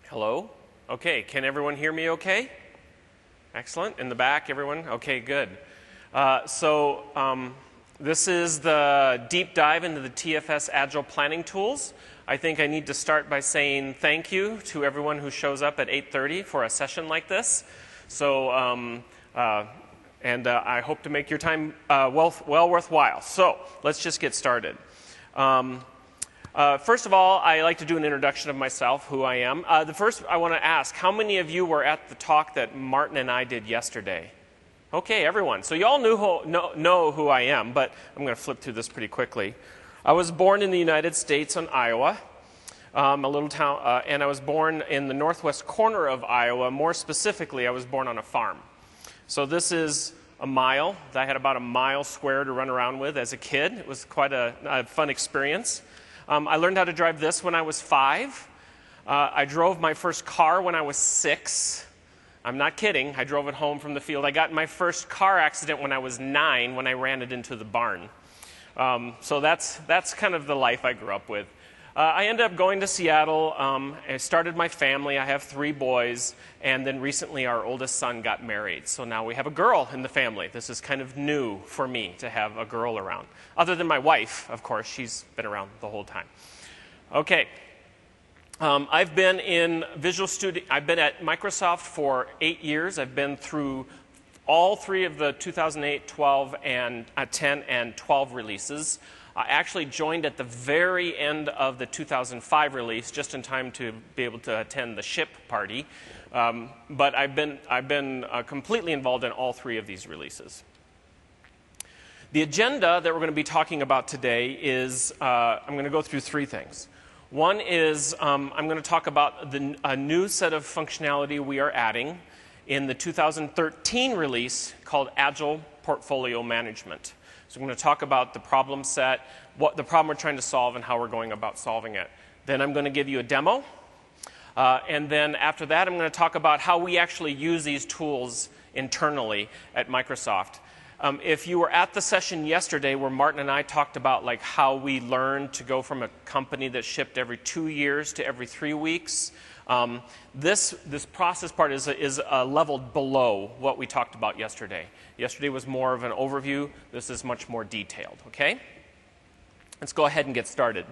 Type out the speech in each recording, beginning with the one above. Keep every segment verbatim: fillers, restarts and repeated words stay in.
Hello? Okay, can everyone hear me okay? Excellent. In the back, everyone? Okay, good. Uh, so um, this is the deep dive into the T F S Agile Planning Tools. I think I need to start by saying thank you to everyone who shows up at eight thirty for a session like this. So, um, uh, and uh, I hope to make your time uh, well, well worthwhile. So, let's just get started. Um, Uh, first of all, I like to do an introduction of myself, who I am. Uh, the first, I want to ask, how many of you were at the talk that Martin and I did yesterday? Okay, everyone. So you all knew who, know, know who I am, but I'm going to flip through this pretty quickly. I was born in the United States in Iowa, um, a little town, uh, and I was born in the northwest corner of Iowa. More specifically, I was born on a farm. So this is a mile. I had about a mile square to run around with as a kid. It was quite a, a fun experience. Um, I learned how to drive this when I was five. Uh, I drove my first car when I was six. I'm not kidding. I drove it home from the field. I got in my first car accident when I was nine when I ran it into the barn. Um, so that's, that's kind of the life I grew up with. Uh, I ended up going to Seattle. Um, I started my family. I have three boys. And then recently our oldest son got married. So now we have a girl in the family. This is kind of new for me to have a girl around. Other than my wife, of course. She's been around the whole time. Okay. Um, I've been in Visual Studio. I've been at Microsoft for eight years. I've been through all three of the two thousand eight, twelve, and uh, ten and twelve releases. I actually joined at the very end of the two thousand five release, just in time to be able to attend the ship party. Um, but I've been, I've been uh, completely involved in all three of these releases. The agenda that we're going to be talking about today is, uh, I'm going to go through three things. One is um, I'm going to talk about the, a new set of functionality we are adding in the two thousand thirteen release called Agile Portfolio Management. So I'm going to talk about the problem set, what the problem we're trying to solve, and how we're going about solving it. Then I'm going to give you a demo. Uh, and then after that, I'm going to talk about how we actually use these tools internally at Microsoft. Um, if you were at the session yesterday where Martin and I talked about like how we learned to go from a company that shipped every two years to every three weeks, um, this, this process part is, a, is a level below what we talked about yesterday. Yesterday was more of an overview. This is much more detailed, okay? Let's go ahead and get started.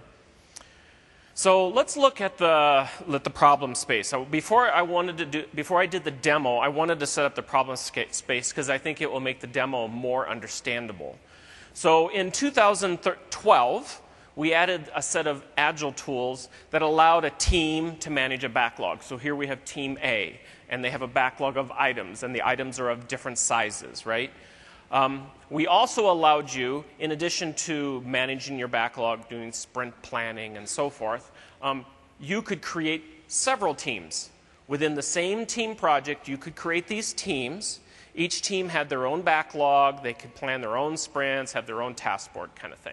So let's look at the, at the problem space. So before I wanted to do, before I did the demo, I wanted to set up the problem space because I think it will make the demo more understandable. So in two thousand twelve, we added a set of Agile tools that allowed a team to manage a backlog. So here we have Team A, and they have a backlog of items, and the items are of different sizes, right? Um, we also allowed you, in addition to managing your backlog, doing sprint planning and so forth, um, you could create several teams. Within the same team project, you could create these teams. Each team had their own backlog. They could plan their own sprints, have their own task board kind of thing.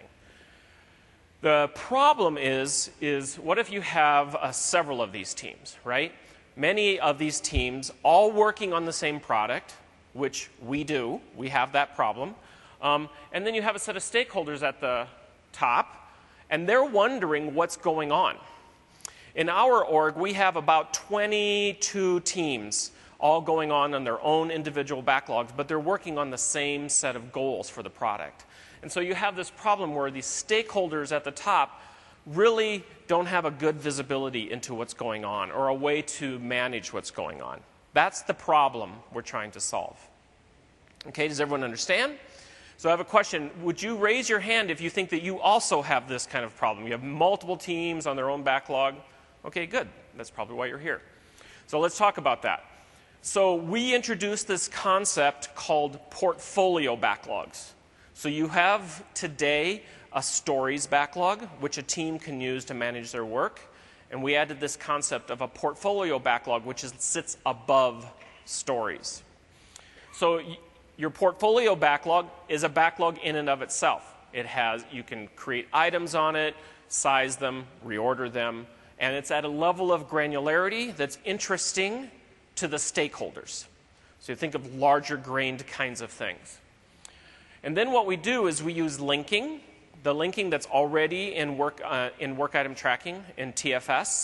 The problem is, is what if you have uh, several of these teams, right? Many of these teams all working on the same product, which we do. We have that problem. Um, and then you have a set of stakeholders at the top, and they're wondering what's going on. In our org, we have about twenty-two teams all going on on their own individual backlogs, but they're working on the same set of goals for the product. And so you have this problem where these stakeholders at the top really don't have a good visibility into what's going on or a way to manage what's going on. That's the problem we're trying to solve. Okay, does everyone understand? So I have a question. Would you raise your hand if you think that you also have this kind of problem? You have multiple teams on their own backlog. Okay, good. That's probably why you're here. So let's talk about that. So we introduced this concept called portfolio backlogs. So you have today a stories backlog, which a team can use to manage their work. And we added this concept of a portfolio backlog, which is, sits above stories. So y your portfolio backlog is a backlog in and of itself. It has, you can create items on it, size them, reorder them, and it's at a level of granularity that's interesting to the stakeholders. So you think of larger grained kinds of things. And then what we do is we use linking, the linking that's already in work, uh, in work item tracking in T F S.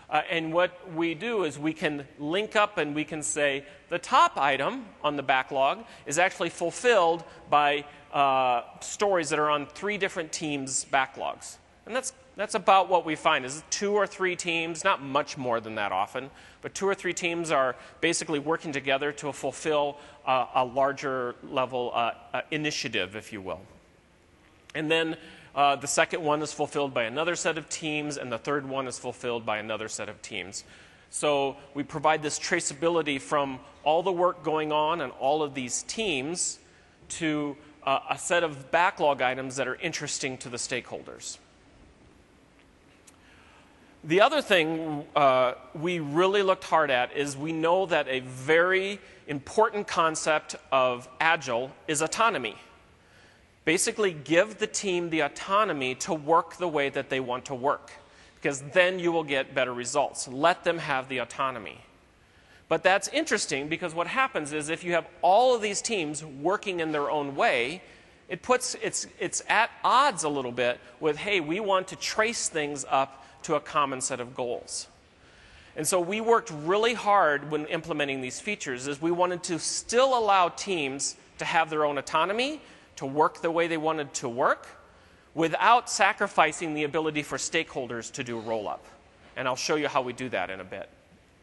Uh, and what we do is we can link up and we can say the top item on the backlog is actually fulfilled by uh, stories that are on three different teams' backlogs. And that's, that's about what we find is two or three teams, not much more than that often, but two or three teams are basically working together to fulfill uh, a larger level uh, uh, initiative, if you will. And then Uh, the second one is fulfilled by another set of teams, and the third one is fulfilled by another set of teams. So we provide this traceability from all the work going on and all of these teams to uh, a set of backlog items that are interesting to the stakeholders. The other thing uh, we really looked hard at is we know that a very important concept of Agile is autonomy. Basically, give the team the autonomy to work the way that they want to work, because then you will get better results. Let them have the autonomy. But that's interesting because what happens is if you have all of these teams working in their own way, it puts, it's, it's at odds a little bit with, hey, we want to trace things up to a common set of goals. And so we worked really hard when implementing these features is we wanted to still allow teams to have their own autonomy, to work the way they wanted to work, without sacrificing the ability for stakeholders to do roll-up. And I'll show you how we do that in a bit.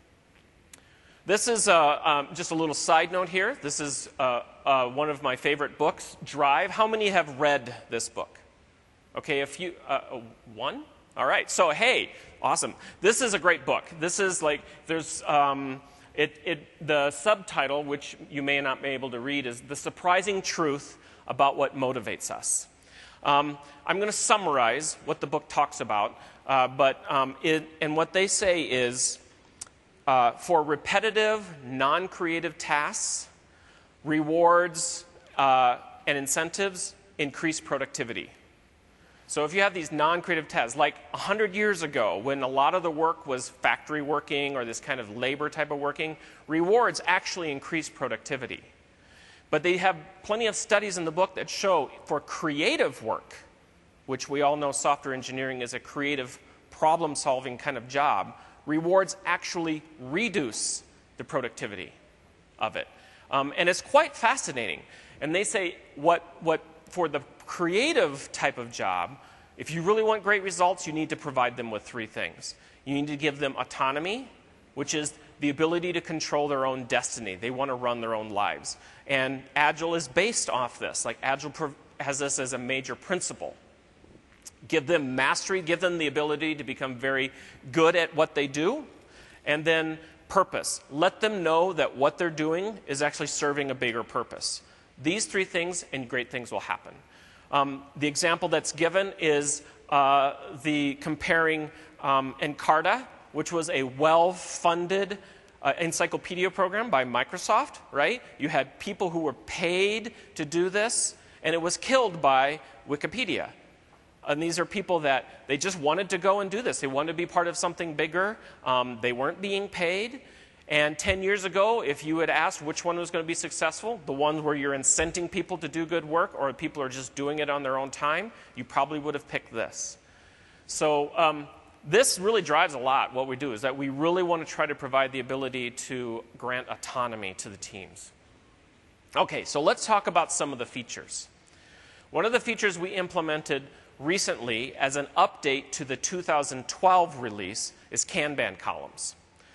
This is uh, um, just a little side note here. This is uh, uh, one of my favorite books, Drive. How many have read this book? Okay, a few, uh, one? All right, so hey, awesome. This is a great book. This is like, there's, um, it, it, the subtitle, which you may not be able to read, is The Surprising Truth About What Motivates Us. Um, I'm going to summarize what the book talks about, uh, but um, it, and what they say is, uh, for repetitive, non-creative tasks, rewards uh, and incentives increase productivity. So if you have these non-creative tasks, like one hundred years ago, when a lot of the work was factory working or this kind of labor type of working, rewards actually increase productivity. But they have plenty of studies in the book that show for creative work, which we all know software engineering is a creative problem-solving kind of job, rewards actually reduce the productivity of it. Um, and it's quite fascinating. And they say what, what for the creative type of job, if you really want great results, you need to provide them with three things. You need to give them autonomy, which is the ability to control their own destiny. They want to run their own lives. And Agile is based off this. Like Agile has this as a major principle. Give them mastery, give them the ability to become very good at what they do. And then purpose. Let them know that what they're doing is actually serving a bigger purpose. These three things and great things will happen. Um, the example that's given is uh, the comparing um, Encarta, which was a well-funded uh, encyclopedia program by Microsoft, right? You had people who were paid to do this, and it was killed by Wikipedia. And these are people that they just wanted to go and do this. They wanted to be part of something bigger. Um, they weren't being paid. And ten years ago, if you had asked which one was going to be successful, the one where you're incenting people to do good work or people are just doing it on their own time, you probably would have picked this. So um, this really drives a lot. What we do is that we really want to try to provide the ability to grant autonomy to the teams. Okay, so let's talk about some of the features. One of the features we implemented recently as an update to the two thousand twelve release is Kanban columns.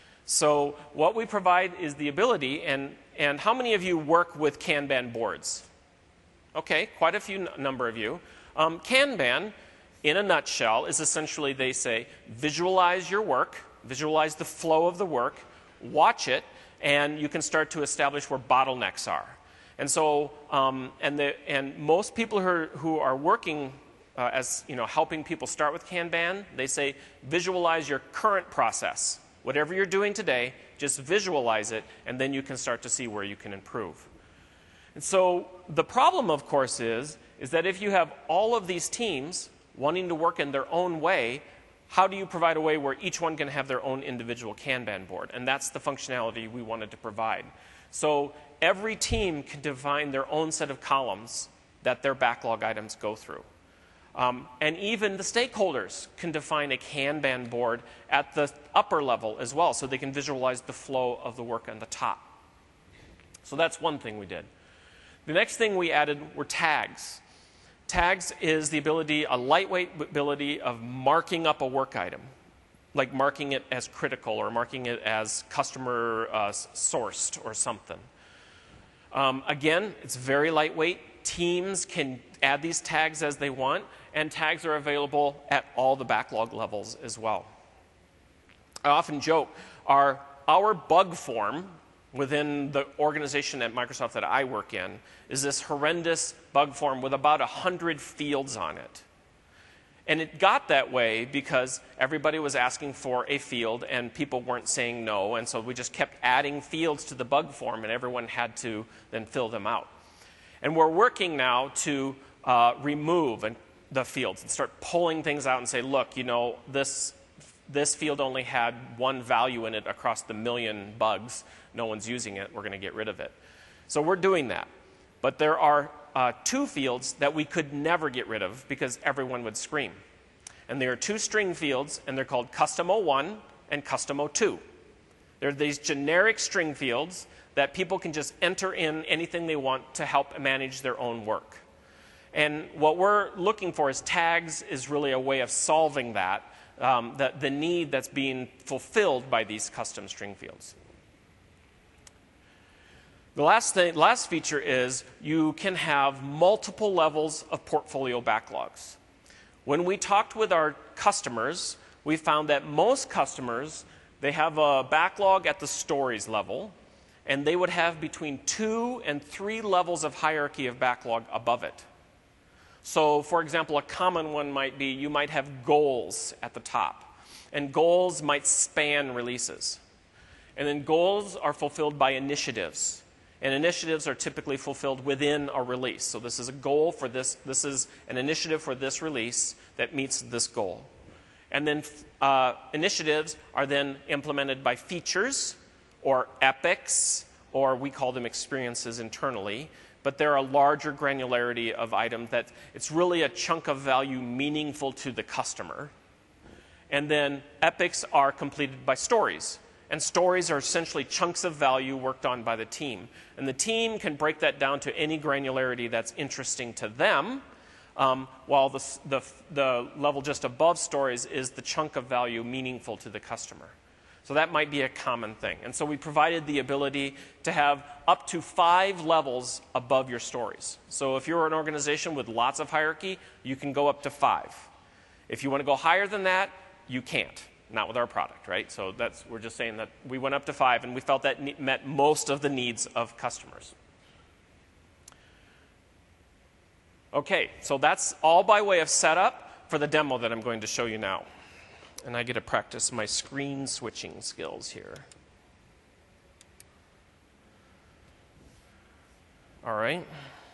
So what we provide is the ability, and, and how many of you work with Kanban boards? Okay, quite a few number of you. Um, Kanban, in a nutshell, is essentially they say, visualize your work, visualize the flow of the work, watch it, and you can start to establish where bottlenecks are. And so, um, and, the, and most people who are, who are working uh, as, you know, helping people start with Kanban, they say, visualize your current process. Whatever you're doing today, just visualize it, and then you can start to see where you can improve. And so the problem, of course, is, is that if you have all of these teams wanting to work in their own way, how do you provide a way where each one can have their own individual Kanban board? And that's the functionality we wanted to provide. So every team can define their own set of columns that their backlog items go through. Um, and even the stakeholders can define a Kanban board at the upper level as well, so they can visualize the flow of the work on the top. So that's one thing we did. The next thing we added were tags. Tags is the ability, a lightweight ability of marking up a work item, like marking it as critical or marking it as customer uh, sourced or something. Um, again, it's very lightweight. Teams can add these tags as they want, and tags are available at all the backlog levels as well. I often joke, our, our bug form within the organization at Microsoft that I work in is this horrendous bug form with about one hundred fields on it. And it got that way because everybody was asking for a field and people weren't saying no, and so we just kept adding fields to the bug form and everyone had to then fill them out. And we're working now to uh, remove and the fields and start pulling things out and say, look, you know, this, this field only had one value in it across the million bugs. No one's using it. We're going to get rid of it. So we're doing that. But there are uh, two fields that we could never get rid of because everyone would scream. And they are two string fields, and they're called custom oh one and custom oh two. They're these generic string fields that people can just enter in anything they want to help manage their own work. And what we're looking for is tags is really a way of solving that, um, the, the need that's being fulfilled by these custom string fields. The last, thing, last feature is you can have multiple levels of portfolio backlogs. When we talked with our customers, we found that most customers, they have a backlog at the stories level, and they would have between two and three levels of hierarchy of backlog above it. So, for example, a common one might be you might have goals at the top, and goals might span releases. And then goals are fulfilled by initiatives. And initiatives are typically fulfilled within a release. So this is a goal for this, this is an initiative for this release that meets this goal. And then uh, initiatives are then implemented by features or epics, or we call them experiences internally. But there are a larger granularity of items that it's really a chunk of value meaningful to the customer. And then epics are completed by stories. And stories are essentially chunks of value worked on by the team. And the team can break that down to any granularity that's interesting to them, um, while the, the, the level just above stories is the chunk of value meaningful to the customer. So that might be a common thing. And so we provided the ability to have up to five levels above your stories. So if you're an organization with lots of hierarchy, you can go up to five. If you want to go higher than that, you can't. Not with our product, right? So that's, we're just saying that we went up to five, and we felt that met most of the needs of customers. Okay, so that's all by way of setup for the demo that I'm going to show you now. And I get to practice my screen switching skills here. All right.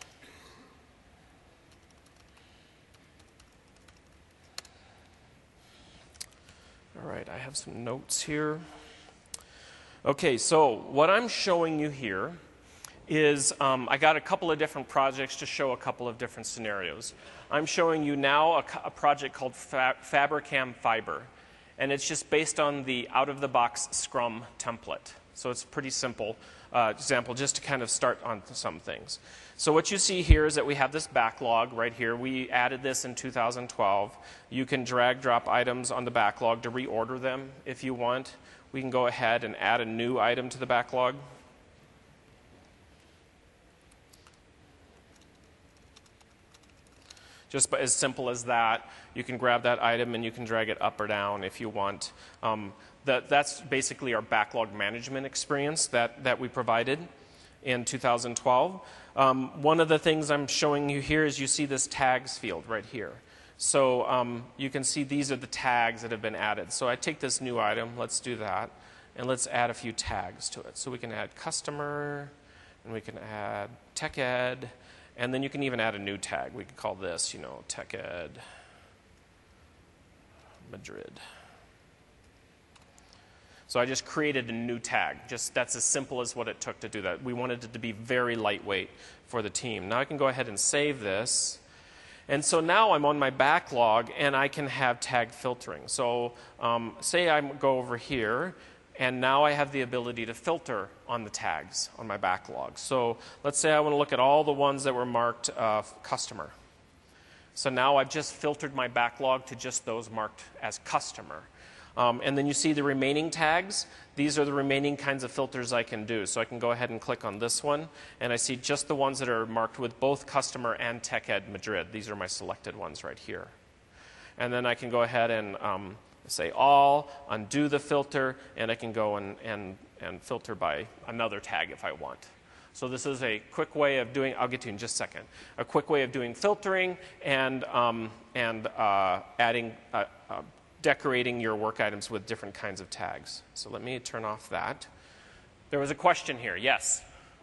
All right, I have some notes here. Okay, so what I'm showing you here is um, I got a couple of different projects to show a couple of different scenarios. I'm showing you now a, a project called Fa Fabricam Fiber, and it's just based on the out-of-the-box Scrum template. So it's a pretty simple uh, example just to kind of start on some things. So what you see here is that we have this backlog right here. We added this in two thousand twelve. You can drag drop items on the backlog to reorder them if you want. We can go ahead and add a new item to the backlog. Just as simple as that. You can grab that item and you can drag it up or down if you want. Um, that, that's basically our backlog management experience that, that we provided in two thousand twelve. Um, one of the things I'm showing you here is you see this tags field right here. So um, you can see these are the tags that have been added. So I take this new item, let's do that, and let's add a few tags to it. So we can add customer, and we can add tech ed, and then you can even add a new tag. We can call this, you know, tech ed Madrid. So I just created a new tag. Just that's as simple as what it took to do that. We wanted it to be very lightweight for the team. Now I can go ahead and save this. And so now I'm on my backlog, and I can have tag filtering. So um, say I go over here, and now I have the ability to filter on the tags on my backlog. So let's say I want to look at all the ones that were marked uh, customer. So now I've just filtered my backlog to just those marked as customer. Um, and then you see the remaining tags. These are the remaining kinds of filters I can do. So I can go ahead and click on this one, and I see just the ones that are marked with both customer and TechEd Madrid. These are my selected ones right here. And then I can go ahead and um, say all, undo the filter, and I can go and, and, and filter by another tag if I want. So this is a quick way of doing, I'll get to you in just a second, a quick way of doing filtering and, um, and uh, adding, uh, uh, decorating your work items with different kinds of tags. So let me turn off that. There was a question here, yes?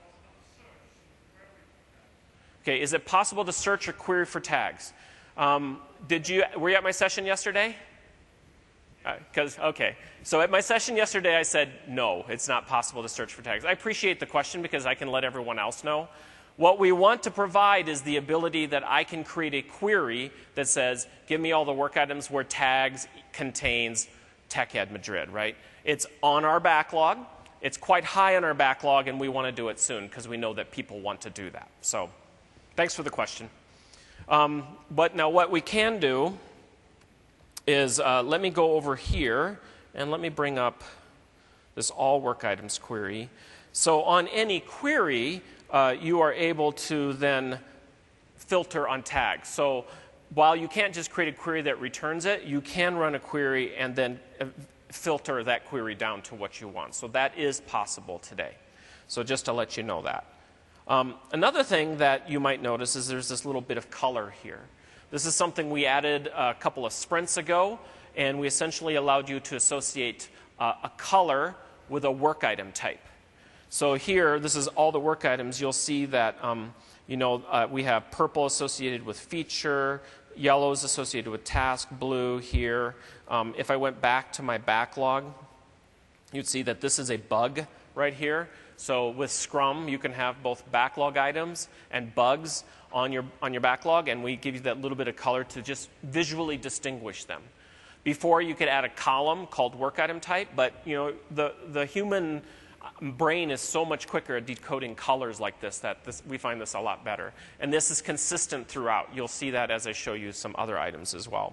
Okay, is it possible to search or query for tags? Um, did you, were you at my session yesterday? Because, uh, okay. So at my session yesterday, I said, no, it's not possible to search for tags. I appreciate the question because I can let everyone else know. What we want to provide is the ability that I can create a query that says, give me all the work items where tags contains TechEd Madrid, right? It's on our backlog. It's quite high on our backlog, and we want to do it soon because we know that people want to do that. So thanks for the question. Um, but now what we can do is uh, let me go over here and let me bring up this all work items query. So on any query, uh, you are able to then filter on tags. So while you can't just create a query that returns it, you can run a query and then filter that query down to what you want. So that is possible today. So just to let you know that. Um, another thing that you might notice is there's this little bit of color here. This is something we added a couple of sprints ago, and we essentially allowed you to associate uh, a color with a work item type. So here, this is all the work items. You'll see that um, you know, uh, we have purple associated with feature, yellow is associated with task, blue here. Um, if I went back to my backlog, you'd see that this is a bug right here. So with Scrum, you can have both backlog items and bugs on your, on your backlog, and we give you that little bit of color to just visually distinguish them. Before, you could add a column called work item type, but you know, the, the human brain is so much quicker at decoding colors like this that this, we find this a lot better. And this is consistent throughout. You'll see that as I show you some other items as well.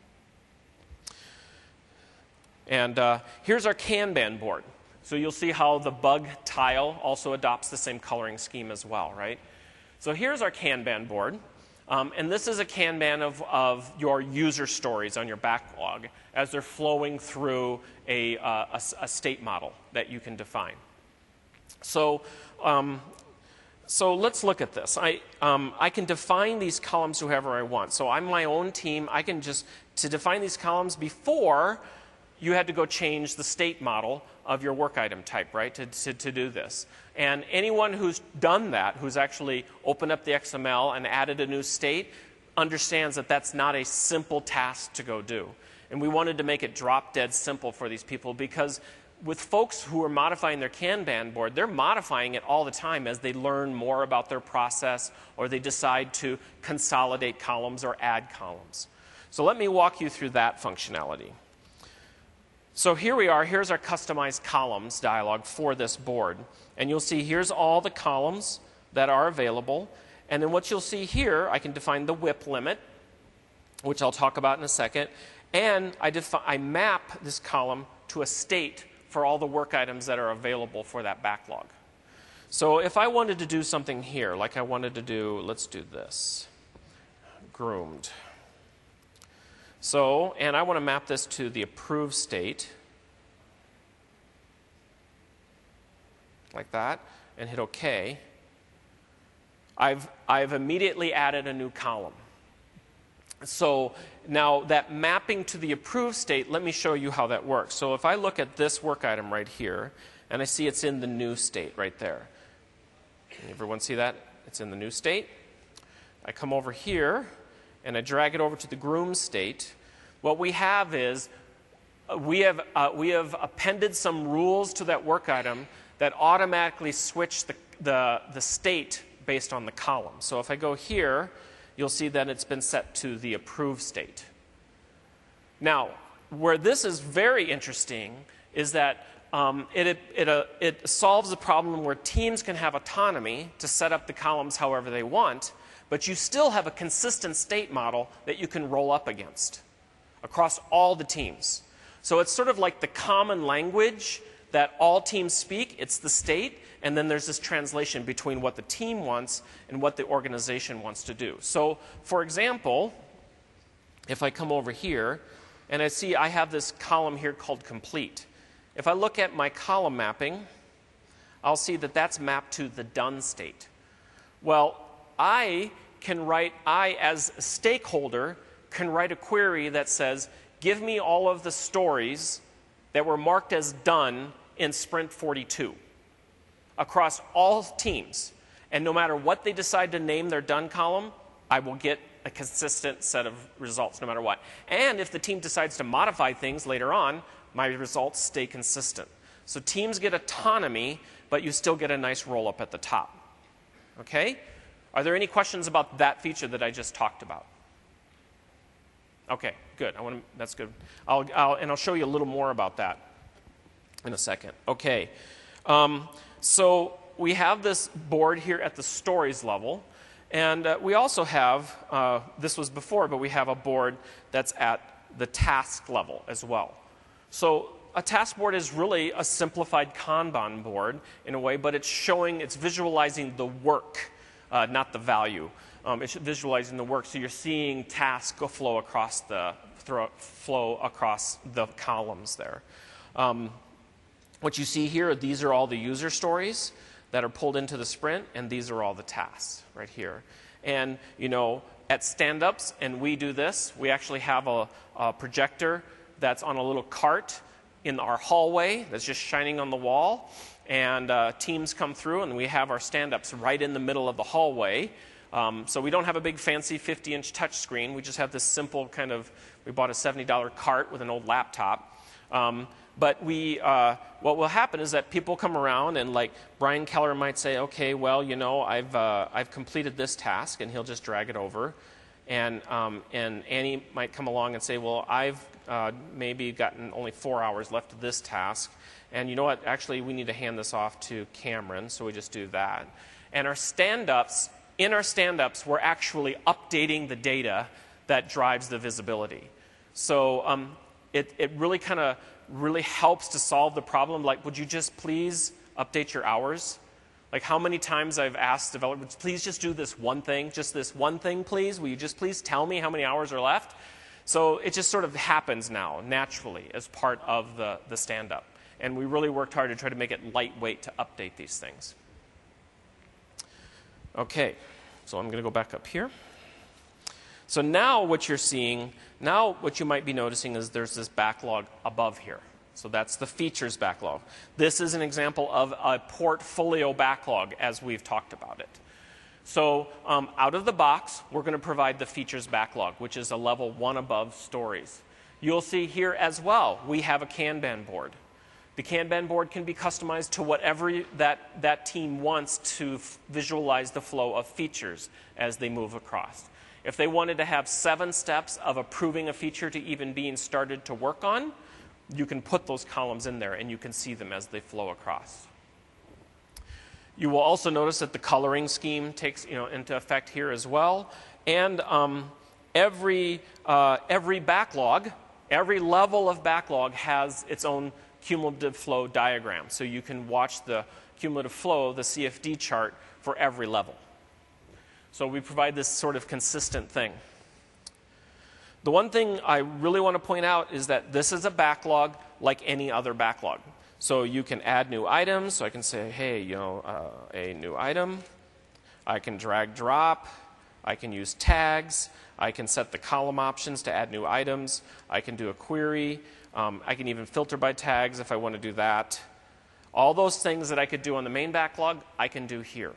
And uh, here's our Kanban board. So you'll see how the bug tile also adopts the same coloring scheme as well, right? So here's our Kanban board. Um, and this is a Kanban of, of your user stories on your backlog as they're flowing through a, uh, a, a state model that you can define. So, um, so let's look at this. I, um, I can define these columns however I want. So I'm my own team. I can just, to define these columns before, you had to go change the state model of your work item type, right, to, to, to do this. And anyone who's done that, who's actually opened up the X M L and added a new state, understands that that's not a simple task to go do. And we wanted to make it drop dead simple for these people because with folks who are modifying their Kanban board, they're modifying it all the time as they learn more about their process or they decide to consolidate columns or add columns. So let me walk you through that functionality. So here we are. Here's our customized columns dialog for this board. And you'll see here's all the columns that are available. And then what you'll see here, I can define the W I P limit, which I'll talk about in a second. And I, I map this column to a state for all the work items that are available for that backlog. So if I wanted to do something here, like I wanted to do, let's do this, groomed. So, and I want to map this to the approved state, like that, and hit OK. I've, I've immediately added a new column. So now that mapping to the approved state, let me show you how that works. So if I look at this work item right here, and I see it's in the new state right there. Can everyone see that? It's in the new state. I come over here, and I drag it over to the groom state. What we have is uh, we, have, uh, we have appended some rules to that work item that automatically switch the, the, the state based on the column. So if I go here you'll see that it's been set to the approved state. Now, where this is very interesting is that um, it, it, it, uh, it solves a problem where teams can have autonomy to set up the columns however they want, but you still have a consistent state model that you can roll up against across all the teams. So it's sort of like the common language that all teams speak. It's the state, and then there's this translation between what the team wants and what the organization wants to do. So, for example, if I come over here, and I see I have this column here called complete. If I look at my column mapping, I'll see that that's mapped to the done state. Well, I can write, I as a stakeholder can write a query that says, give me all of the stories that were marked as done in sprint forty-two across all teams. And no matter what they decide to name their done column, I will get a consistent set of results no matter what. And if the team decides to modify things later on, my results stay consistent. So teams get autonomy, but you still get a nice roll up at the top. Okay? Are there any questions about that feature that I just talked about? Okay, good. I want to, that's good. I'll, I'll, and I'll show you a little more about that in a second. Okay. Um, so we have this board here at the stories level. And uh, we also have, uh, this was before, but we have a board that's at the task level as well. So a task board is really a simplified Kanban board in a way, but it's showing, it's visualizing the work, uh, not the value. Um, it's visualizing the work, so you're seeing tasks go flow across the throw, flow across the columns there. Um, what you see here, these are all the user stories that are pulled into the sprint, and these are all the tasks right here. And you know, at stand-ups, and we do this, we actually have a, a projector that's on a little cart in our hallway that's just shining on the wall, and uh, teams come through, and we have our stand-ups right in the middle of the hallway. Um, so we don't have a big fancy fifty inch touch screen. We just have this simple kind of, we bought a seventy dollar cart with an old laptop. Um, but we, uh, what will happen is that people come around, and like Brian Keller might say, okay, well, you know, I've, uh, I've completed this task, and he'll just drag it over. And, um, and Annie might come along and say, well, I've uh, maybe gotten only four hours left of this task. And you know what, actually we need to hand this off to Cameron, so we just do that. And our stand-ups, in our stand-ups, we're actually updating the data that drives the visibility. So um, it, it really kind of really helps to solve the problem. Like, would you just please update your hours? Like how many times I've asked developers, please just do this one thing, just this one thing, please. Will you just please tell me how many hours are left? So it just sort of happens now, naturally, as part of the, the stand-up. And we really worked hard to try to make it lightweight to update these things. Okay, so I'm going to go back up here. So now what you're seeing, now what you might be noticing is there's this backlog above here. So that's the features backlog. This is an example of a portfolio backlog as we've talked about it. So um, out of the box, we're going to provide the features backlog, which is a level one above stories. You'll see here as well, we have a Kanban board. The Kanban board can be customized to whatever that, that team wants to f visualize the flow of features as they move across. If they wanted to have seven steps of approving a feature to even being started to work on, you can put those columns in there and you can see them as they flow across. You will also notice that the coloring scheme takes you know, into effect here as well. And um, every, uh, every backlog, every level of backlog has its own cumulative flow diagram. So you can watch the cumulative flow, the C F D chart, for every level. So we provide this sort of consistent thing. The one thing I really want to point out is that this is a backlog like any other backlog. So you can add new items. So I can say, hey, you know, uh, a new item. I can drag drop. I can use tags. I can set the column options to add new items. I can do a query. Um, I can even filter by tags if I want to do that. All those things that I could do on the main backlog, I can do here.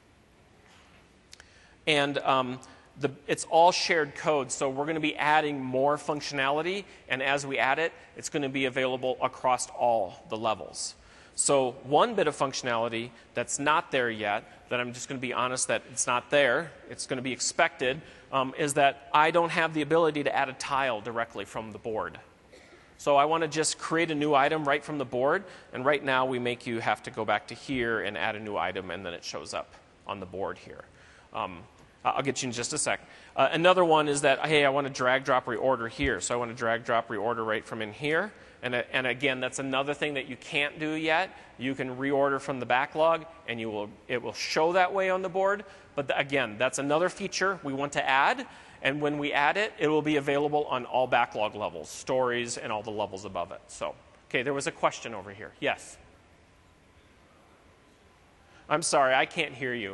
And um, the, it's all shared code, so we're going to be adding more functionality, and as we add it, it's going to be available across all the levels. So one bit of functionality that's not there yet, that I'm just going to be honest that it's not there, it's going to be expected, um, is that I don't have the ability to add a tile directly from the board. So I want to just create a new item right from the board, and right now we make you have to go back to here and add a new item, and then it shows up on the board here. Um, I'll get you in just a sec. Uh, another one is that, hey, I want to drag, drop, reorder here. So I want to drag, drop, reorder right from in here. And, uh, and again, that's another thing that you can't do yet. You can reorder from the backlog, and you will, it will show that way on the board. But th again, that's another feature we want to add. And when we add it, it will be available on all backlog levels, stories, and all the levels above it. So, okay, there was a question over here. Yes? I'm sorry, I can't hear you.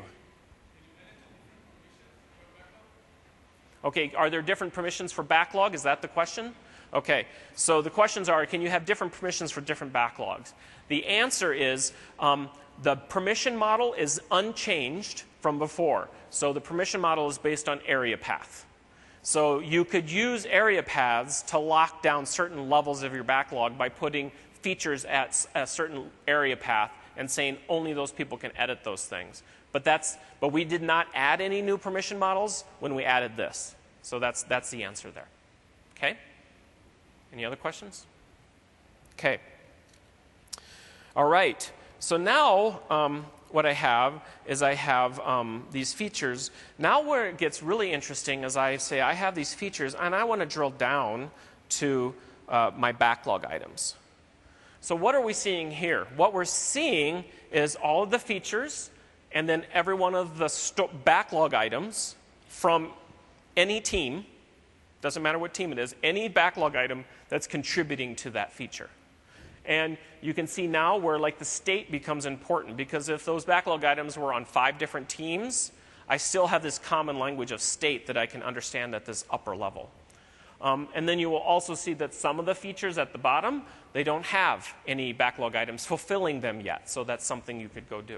Okay, are there different permissions for backlog? Is that the question? Okay, so the questions are, can you have different permissions for different backlogs? The answer is, um, the permission model is unchanged from before. So the permission model is based on area path. So you could use area paths to lock down certain levels of your backlog by putting features at a certain area path and saying only those people can edit those things. But that's, but we did not add any new permission models when we added this. So that's, that's the answer there. Okay? Any other questions? Okay. All right. So now um, what I have is I have um, these features. Now where it gets really interesting is I say I have these features and I want to drill down to uh, my backlog items. So what are we seeing here? What we're seeing is all of the features and then every one of the backlog items from any team, doesn't matter what team it is, any backlog item that's contributing to that feature. And you can see now where like the state becomes important, because if those backlog items were on five different teams, I still have this common language of state that I can understand at this upper level. Um, and then you will also see that some of the features at the bottom, they don't have any backlog items fulfilling them yet. So that's something you could go do.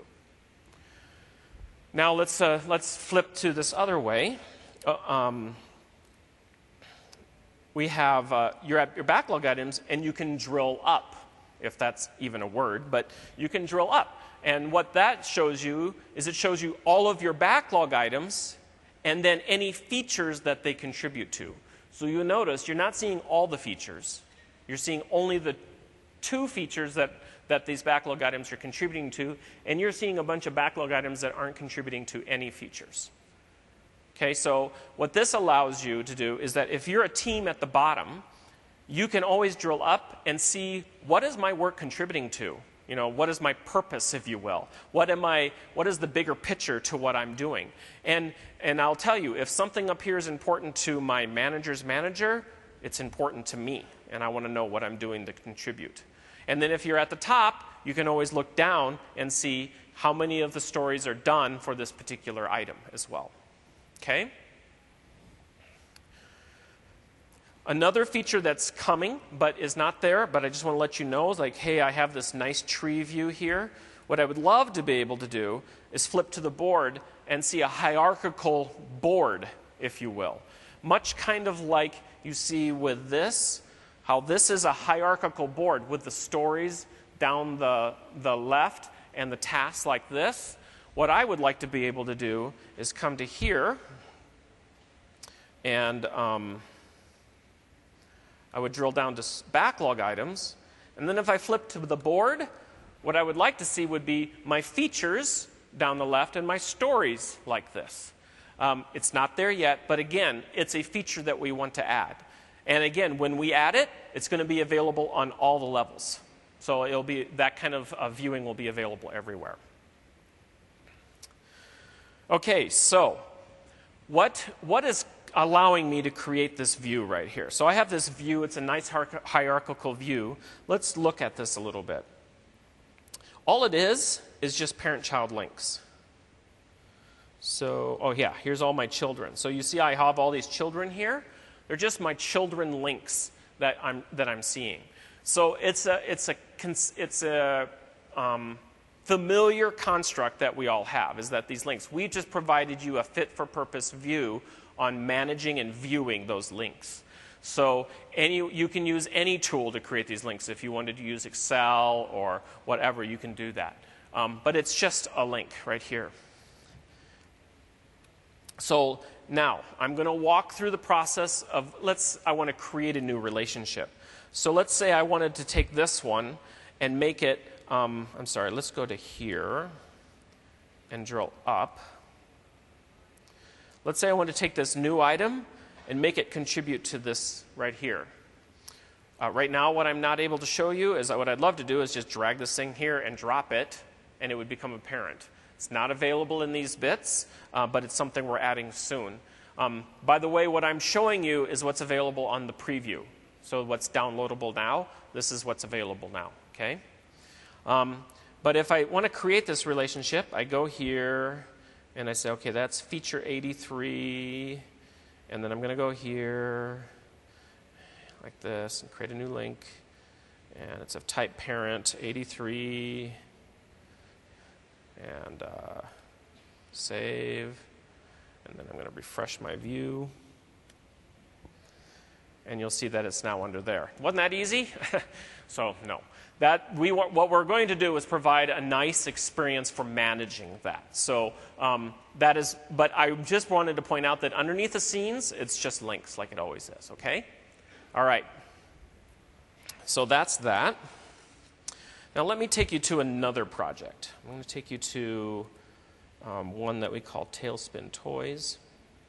Now let's, uh, let's flip to this other way. Uh, um, we have uh, your, your backlog items, and you can drill up, if that's even a word, but you can drill up. And what that shows you is it shows you all of your backlog items and then any features that they contribute to. So you'll notice you're not seeing all the features. You're seeing only the two features that, that these backlog items are contributing to, and you're seeing a bunch of backlog items that aren't contributing to any features. Okay, so what this allows you to do is that if you're a team at the bottom, you can always drill up and see what is my work contributing to. You know, what is my purpose, if you will? What am I, what is the bigger picture to what I'm doing? And, and I'll tell you, if something up here is important to my manager's manager, it's important to me, and I want to know what I'm doing to contribute. And then if you're at the top, you can always look down and see how many of the stories are done for this particular item as well. Okay? Another feature that's coming but is not there, but I just want to let you know, is like, hey, I have this nice tree view here. What I would love to be able to do is flip to the board and see a hierarchical board, if you will. Much kind of like you see with this, how this is a hierarchical board with the stories down the, the left and the tasks like this. What I would like to be able to do is come to here and um, I would drill down to backlog items, and then if I flip to the board, what I would like to see would be my features down the left and my stories like this. Um, it's not there yet, but again, it's a feature that we want to add. And again, when we add it, it's going to be available on all the levels. So it'll be, that kind of uh, viewing will be available everywhere. Okay, so what, what is allowing me to create this view right here? So I have this view. It's a nice hierarchical view. Let's look at this a little bit. All it is is just parent-child links. So, oh yeah, here's all my children. So you see I have all these children here. They're just my children links that I'm, that I'm seeing. So it's a, it's a, it's a um, familiar construct that we all have, is that these links. We just provided you a fit-for-purpose view on managing and viewing those links. So any, you can use any tool to create these links. If you wanted to use Excel or whatever, you can do that. Um, but it's just a link right here. So now I'm going to walk through the process of, let's, I want to create a new relationship. So let's say I wanted to take this one and make it, um, I'm sorry, let's go to here and drill up. Let's say I want to take this new item and make it contribute to this right here. Uh, right now, what I'm not able to show you is what I'd love to do is just drag this thing here and drop it, and it would become apparent. It's not available in these bits, uh, but it's something we're adding soon. Um, by the way, what I'm showing you is what's available on the preview. So what's downloadable now, this is what's available now, okay? Um, but if I want to create this relationship, I go here, and I say, okay, that's feature eighty-three, and then I'm going to go here, like this, and create a new link, and it's of type parent eighty-three, and uh, save, and then I'm going to refresh my view, and you'll see that it's now under there. Wasn't that easy? So no. That we what we're going to do is provide a nice experience for managing that. So um, that is, but I just wanted to point out that underneath the scenes, it's just links like it always is, okay? All right. So that's that. Now let me take you to another project. I'm going to take you to um, one that we call Tailspin Toys.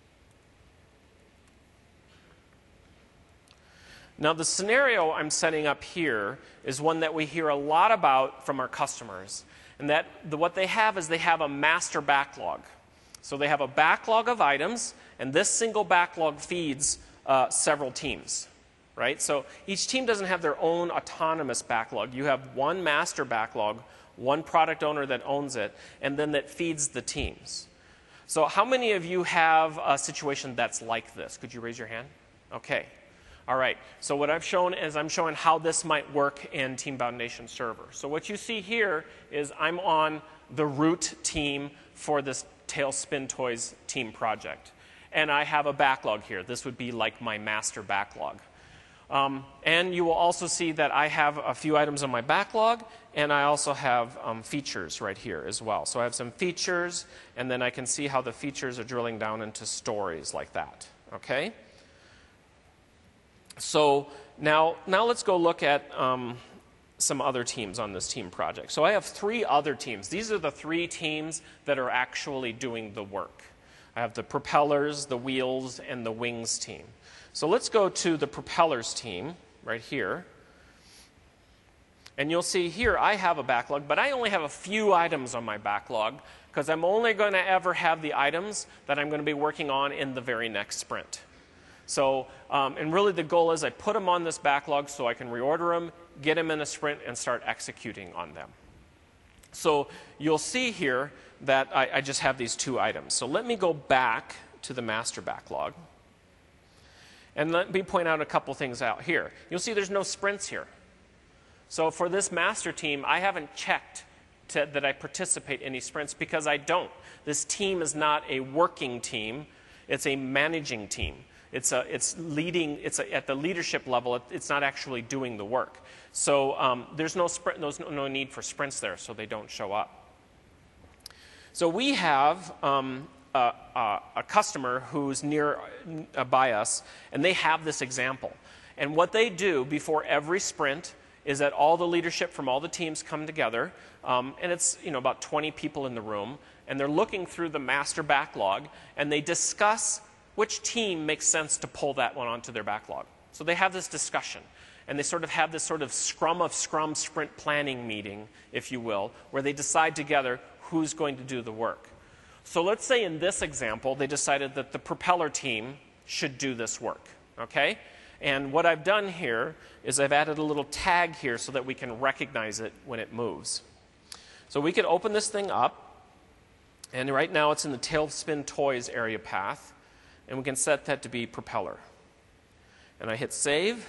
Now the scenario I'm setting up here is one that we hear a lot about from our customers. And that the, what they have is they have a master backlog. So they have a backlog of items, and this single backlog feeds uh, several teams. Right? So each team doesn't have their own autonomous backlog. You have one master backlog, one product owner that owns it, and then that feeds the teams. So how many of you have a situation that's like this? Could you raise your hand? Okay. All right. So what I've shown is I'm showing how this might work in Team Foundation Server. So what you see here is I'm on the root team for this Tailspin Toys team project. And I have a backlog here. This would be like my master backlog. Um, and you will also see that I have a few items on my backlog, and I also have um, features right here as well. So I have some features, and then I can see how the features are drilling down into stories like that. Okay? So now, now let's go look at um, some other teams on this team project. So I have three other teams. These are the three teams that are actually doing the work. I have the propellers, the wheels, and the wings team. So let's go to the propellers team right here. And you'll see here I have a backlog, but I only have a few items on my backlog because I'm only going to ever have the items that I'm going to be working on in the very next sprint. So, um, and really the goal is I put them on this backlog so I can reorder them, get them in a sprint, and start executing on them. So you'll see here that I, I just have these two items. So let me go back to the master backlog. And let me point out a couple things out here. You'll see there's no sprints here. So for this master team, I haven't checked to, that I participate in any sprints because I don't. This team is not a working team. It's a managing team. It's, a, it's leading, it's a, at the leadership level, it, it's not actually doing the work. So um, there's, no, sprint, there's no, no need for sprints there, so they don't show up. So we have um, a, a, a customer who's near uh, by us, and they have this example. And what they do before every sprint is that all the leadership from all the teams come together, um, and it's you know about twenty people in the room, and they're looking through the master backlog, and they discuss which team makes sense to pull that one onto their backlog. So they have this discussion, and they sort of have this sort of scrum of scrum sprint planning meeting, if you will, where they decide together who's going to do the work. So let's say in this example, they decided that the propeller team should do this work, okay? And what I've done here is I've added a little tag here so that we can recognize it when it moves. So we can open this thing up, and right now it's in the Tailspin Toys area path. And we can set that to be propeller. And I hit save.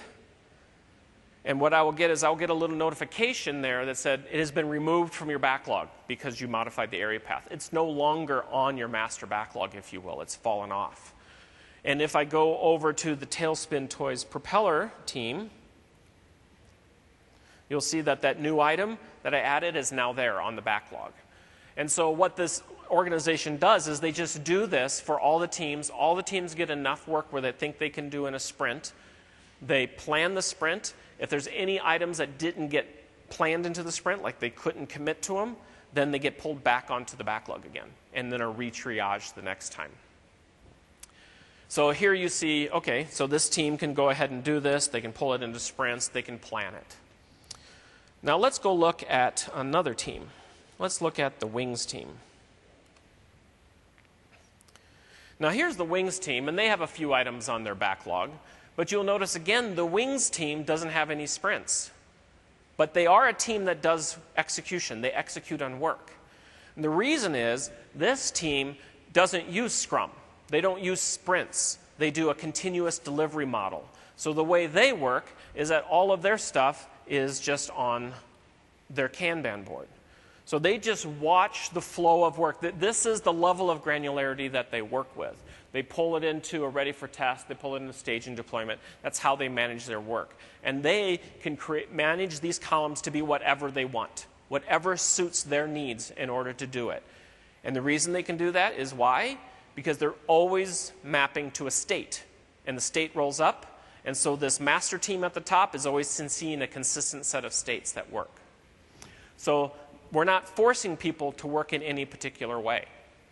And what I will get is I'll get a little notification there that said it has been removed from your backlog because you modified the area path. It's no longer on your master backlog, if you will. It's fallen off. And if I go over to the Tailspin Toys propeller team, you'll see that that new item that I added is now there on the backlog. And so what this organization does is they just do this for all the teams. All the teams get enough work where they think they can do in a sprint. They plan the sprint. If there's any items that didn't get planned into the sprint, like they couldn't commit to them, then they get pulled back onto the backlog again and then are re-triaged the next time. So here you see, okay, so this team can go ahead and do this. They can pull it into sprints. They can plan it. Now let's go look at another team. Let's look at the Wings team. Now here's the Wings team, and they have a few items on their backlog. But you'll notice again, the Wings team doesn't have any sprints. But they are a team that does execution. They execute on work. And the reason is this team doesn't use Scrum. They don't use sprints. They do a continuous delivery model. So the way they work is that all of their stuff is just on their Kanban board. So they just watch the flow of work. This is the level of granularity that they work with. They pull it into a ready for test. They pull it into staging deployment. That's how they manage their work. And they can create, manage these columns to be whatever they want, whatever suits their needs in order to do it. And the reason they can do that is why? Because they're always mapping to a state. And the state rolls up. And so this master team at the top is always seeing a consistent set of states that work. So we're not forcing people to work in any particular way.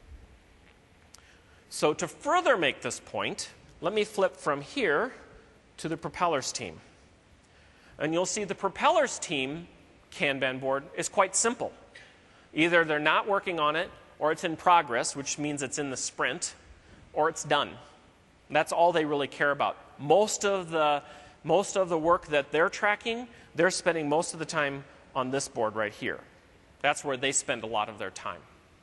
So to further make this point, let me flip from here to the propellers team. And you'll see the propellers team Kanban board is quite simple. Either they're not working on it, or it's in progress, which means it's in the sprint, or it's done. That's all they really care about. Most of the, most of the work that they're tracking, they're spending most of the time on this board right here. That's where they spend a lot of their time.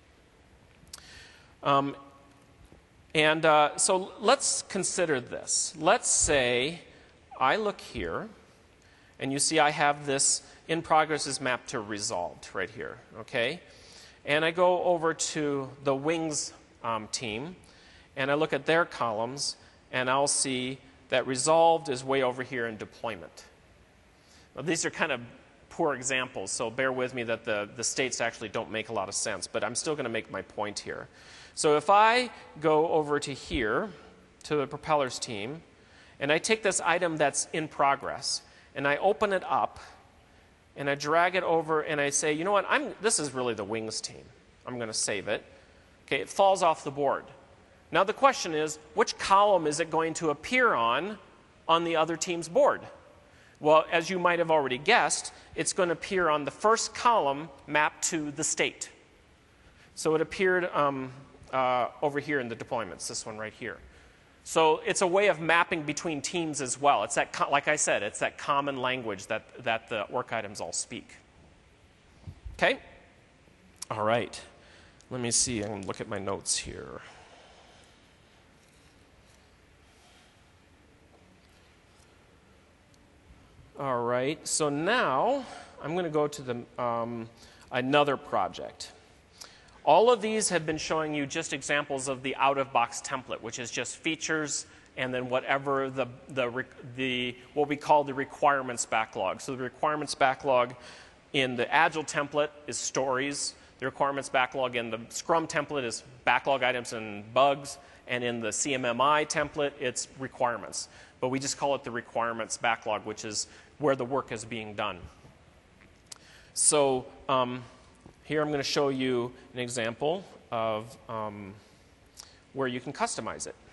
Um, and uh, so let's consider this. Let's say I look here, and you see I have this in progress is mapped to resolved right here, okay? And I go over to the Wings um, team, and I look at their columns, and I'll see that resolved is way over here in deployment. Now, these are kind of poor examples, so bear with me that the, the states actually don't make a lot of sense, but I'm still going to make my point here. So if I go over to here, to the propellers team, and I take this item that's in progress, and I open it up, and I drag it over, and I say, you know what, I'm, this is really the Wings team. I'm going to save it. Okay, it falls off the board. Now the question is, which column is it going to appear on on the other team's board? Well, as you might have already guessed, it's going to appear on the first column mapped to the state. So it appeared um, uh, over here in the deployments, this one right here. So it's a way of mapping between teams as well. It's that, like I said, it's that common language that, that the work items all speak. Okay? All right. Let me see. I'm going to look at my notes here. All right. So now I'm going to go to the, um, another project. All of these have been showing you just examples of the out-of-box template, which is just features and then whatever the, the, the, what we call the requirements backlog. So the requirements backlog in the Agile template is stories. The requirements backlog in the Scrum template is backlog items and bugs. And in the C M M I template, it's requirements. But we just call it the requirements backlog, which is where the work is being done. So um, here I'm going to show you an example of um, where you can customize it.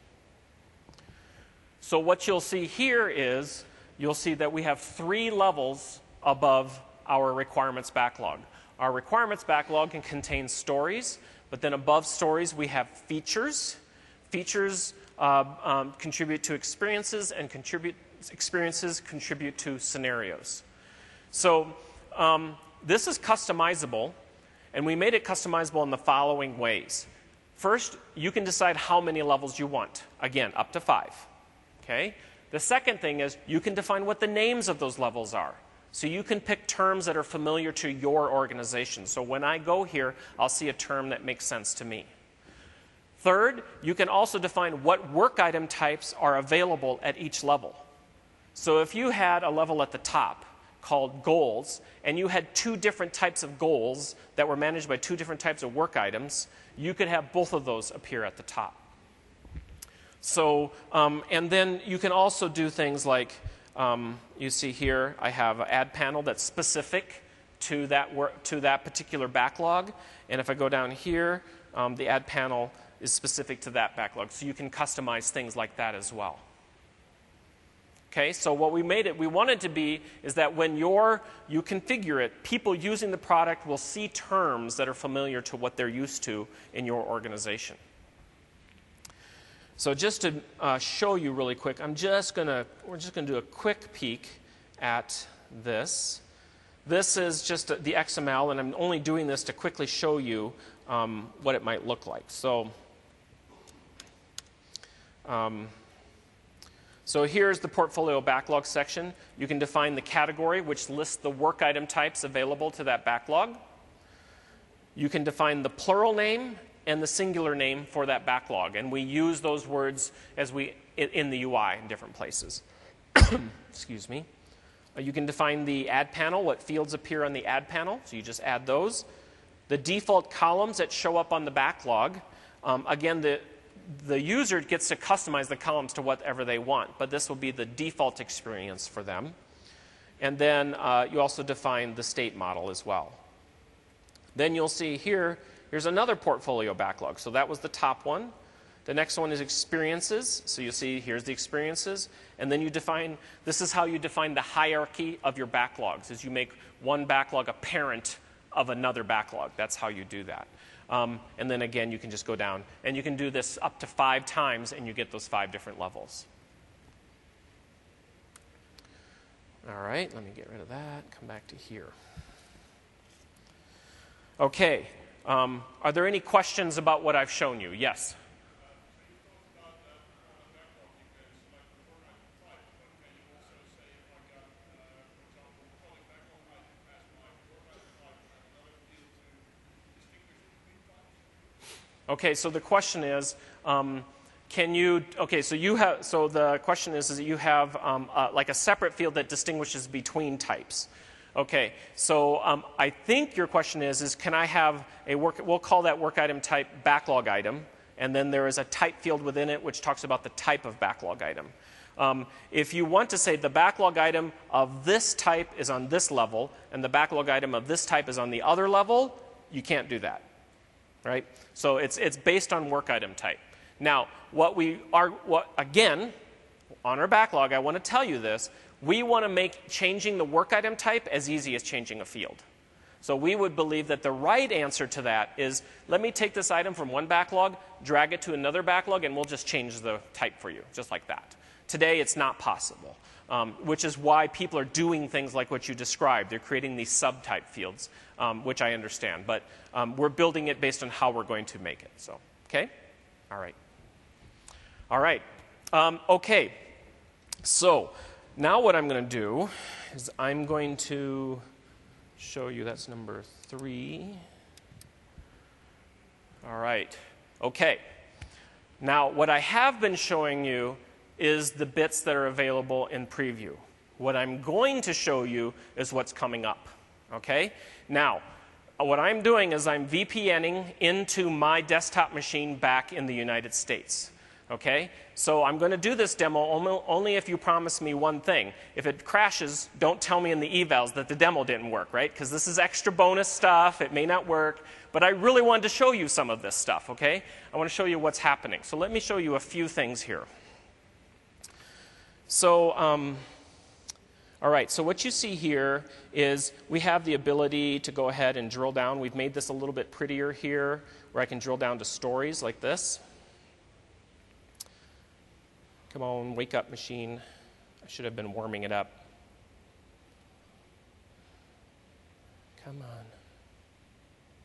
So what you'll see here is you'll see that we have three levels above our requirements backlog. Our requirements backlog can contain stories, but then above stories we have features. Features uh, um, contribute to experiences, and contribute, experiences contribute to scenarios. So um, this is customizable, and we made it customizable in the following ways. First, you can decide how many levels you want. Again, up to five. Okay? The second thing is you can define what the names of those levels are. So you can pick terms that are familiar to your organization. So when I go here, I'll see a term that makes sense to me. Third, you can also define what work item types are available at each level. So if you had a level at the top called goals, and you had two different types of goals that were managed by two different types of work items, you could have both of those appear at the top. So, um, and then you can also do things like, um, you see here, I have an add panel that's specific to that, work, to that particular backlog. And if I go down here, um, the add panel is specific to that backlog. So you can customize things like that as well. Okay, so what we made it, we wanted to be, is that when you're, you configure it, people using the product will see terms that are familiar to what they're used to in your organization. So just to uh, show you really quick, I'm just gonna, we're just gonna do a quick peek at this. This is just the X M L, and I'm only doing this to quickly show you um, what it might look like. So, um, So here's the portfolio backlog section. You can define the category, which lists the work item types available to that backlog. You can define the plural name and the singular name for that backlog. And we use those words as we in the U I in different places. Excuse me. You can define the add panel, what fields appear on the add panel. So you just add those. The default columns that show up on the backlog. Um, again, the The user gets to customize the columns to whatever they want, but this will be the default experience for them. And then uh, you also define the state model as well. Then you'll see here, here's another portfolio backlog. So that was the top one. The next one is experiences. So you'll see here's the experiences. And then you define, this is how you define the hierarchy of your backlogs, is you make one backlog a parent of another backlog. That's how you do that. Um, and then again, you can just go down. And you can do this up to five times, and you get those five different levels. All right, let me get rid of that. Come back to here. Okay. Um, are there any questions about what I've shown you? Yes? Okay, so the question is, um, can you, okay, so you have, so the question is, is that you have um, uh, like a separate field that distinguishes between types. Okay, so um, I think your question is, is can I have a work, we'll call that work item type backlog item, and then there is a type field within it which talks about the type of backlog item. Um, if you want to say the backlog item of this type is on this level, and the backlog item of this type is on the other level, you can't do that. Right? So it's, it's based on work item type. Now, what we are, what, again, on our backlog, I want to tell you this, we want to make changing the work item type as easy as changing a field. So we would believe that the right answer to that is, let me take this item from one backlog, drag it to another backlog, and we'll just change the type for you, just like that. Today, it's not possible, um, which is why people are doing things like what you described. They're creating these subtype fields, um, which I understand. But um, we're building it based on how we're going to make it. So, okay? All right. All right. Um, okay. So now what I'm going to do is I'm going to show you, that's number three. All right. Okay. Now, what I have been showing you is the bits that are available in preview. What I'm going to show you is what's coming up. Okay? Now, what I'm doing is I'm VPNing into my desktop machine back in the United States. Okay? So I'm going to do this demo only if you promise me one thing. If it crashes, don't tell me in the evals that the demo didn't work, right? Because this is extra bonus stuff. It may not work. But I really wanted to show you some of this stuff, okay? I want to show you what's happening. So let me show you a few things here. So, um, all right, so what you see here is we have the ability to go ahead and drill down. We've made this a little bit prettier here, where I can drill down to stories like this. Come on, wake up, machine. I should have been warming it up. Come on.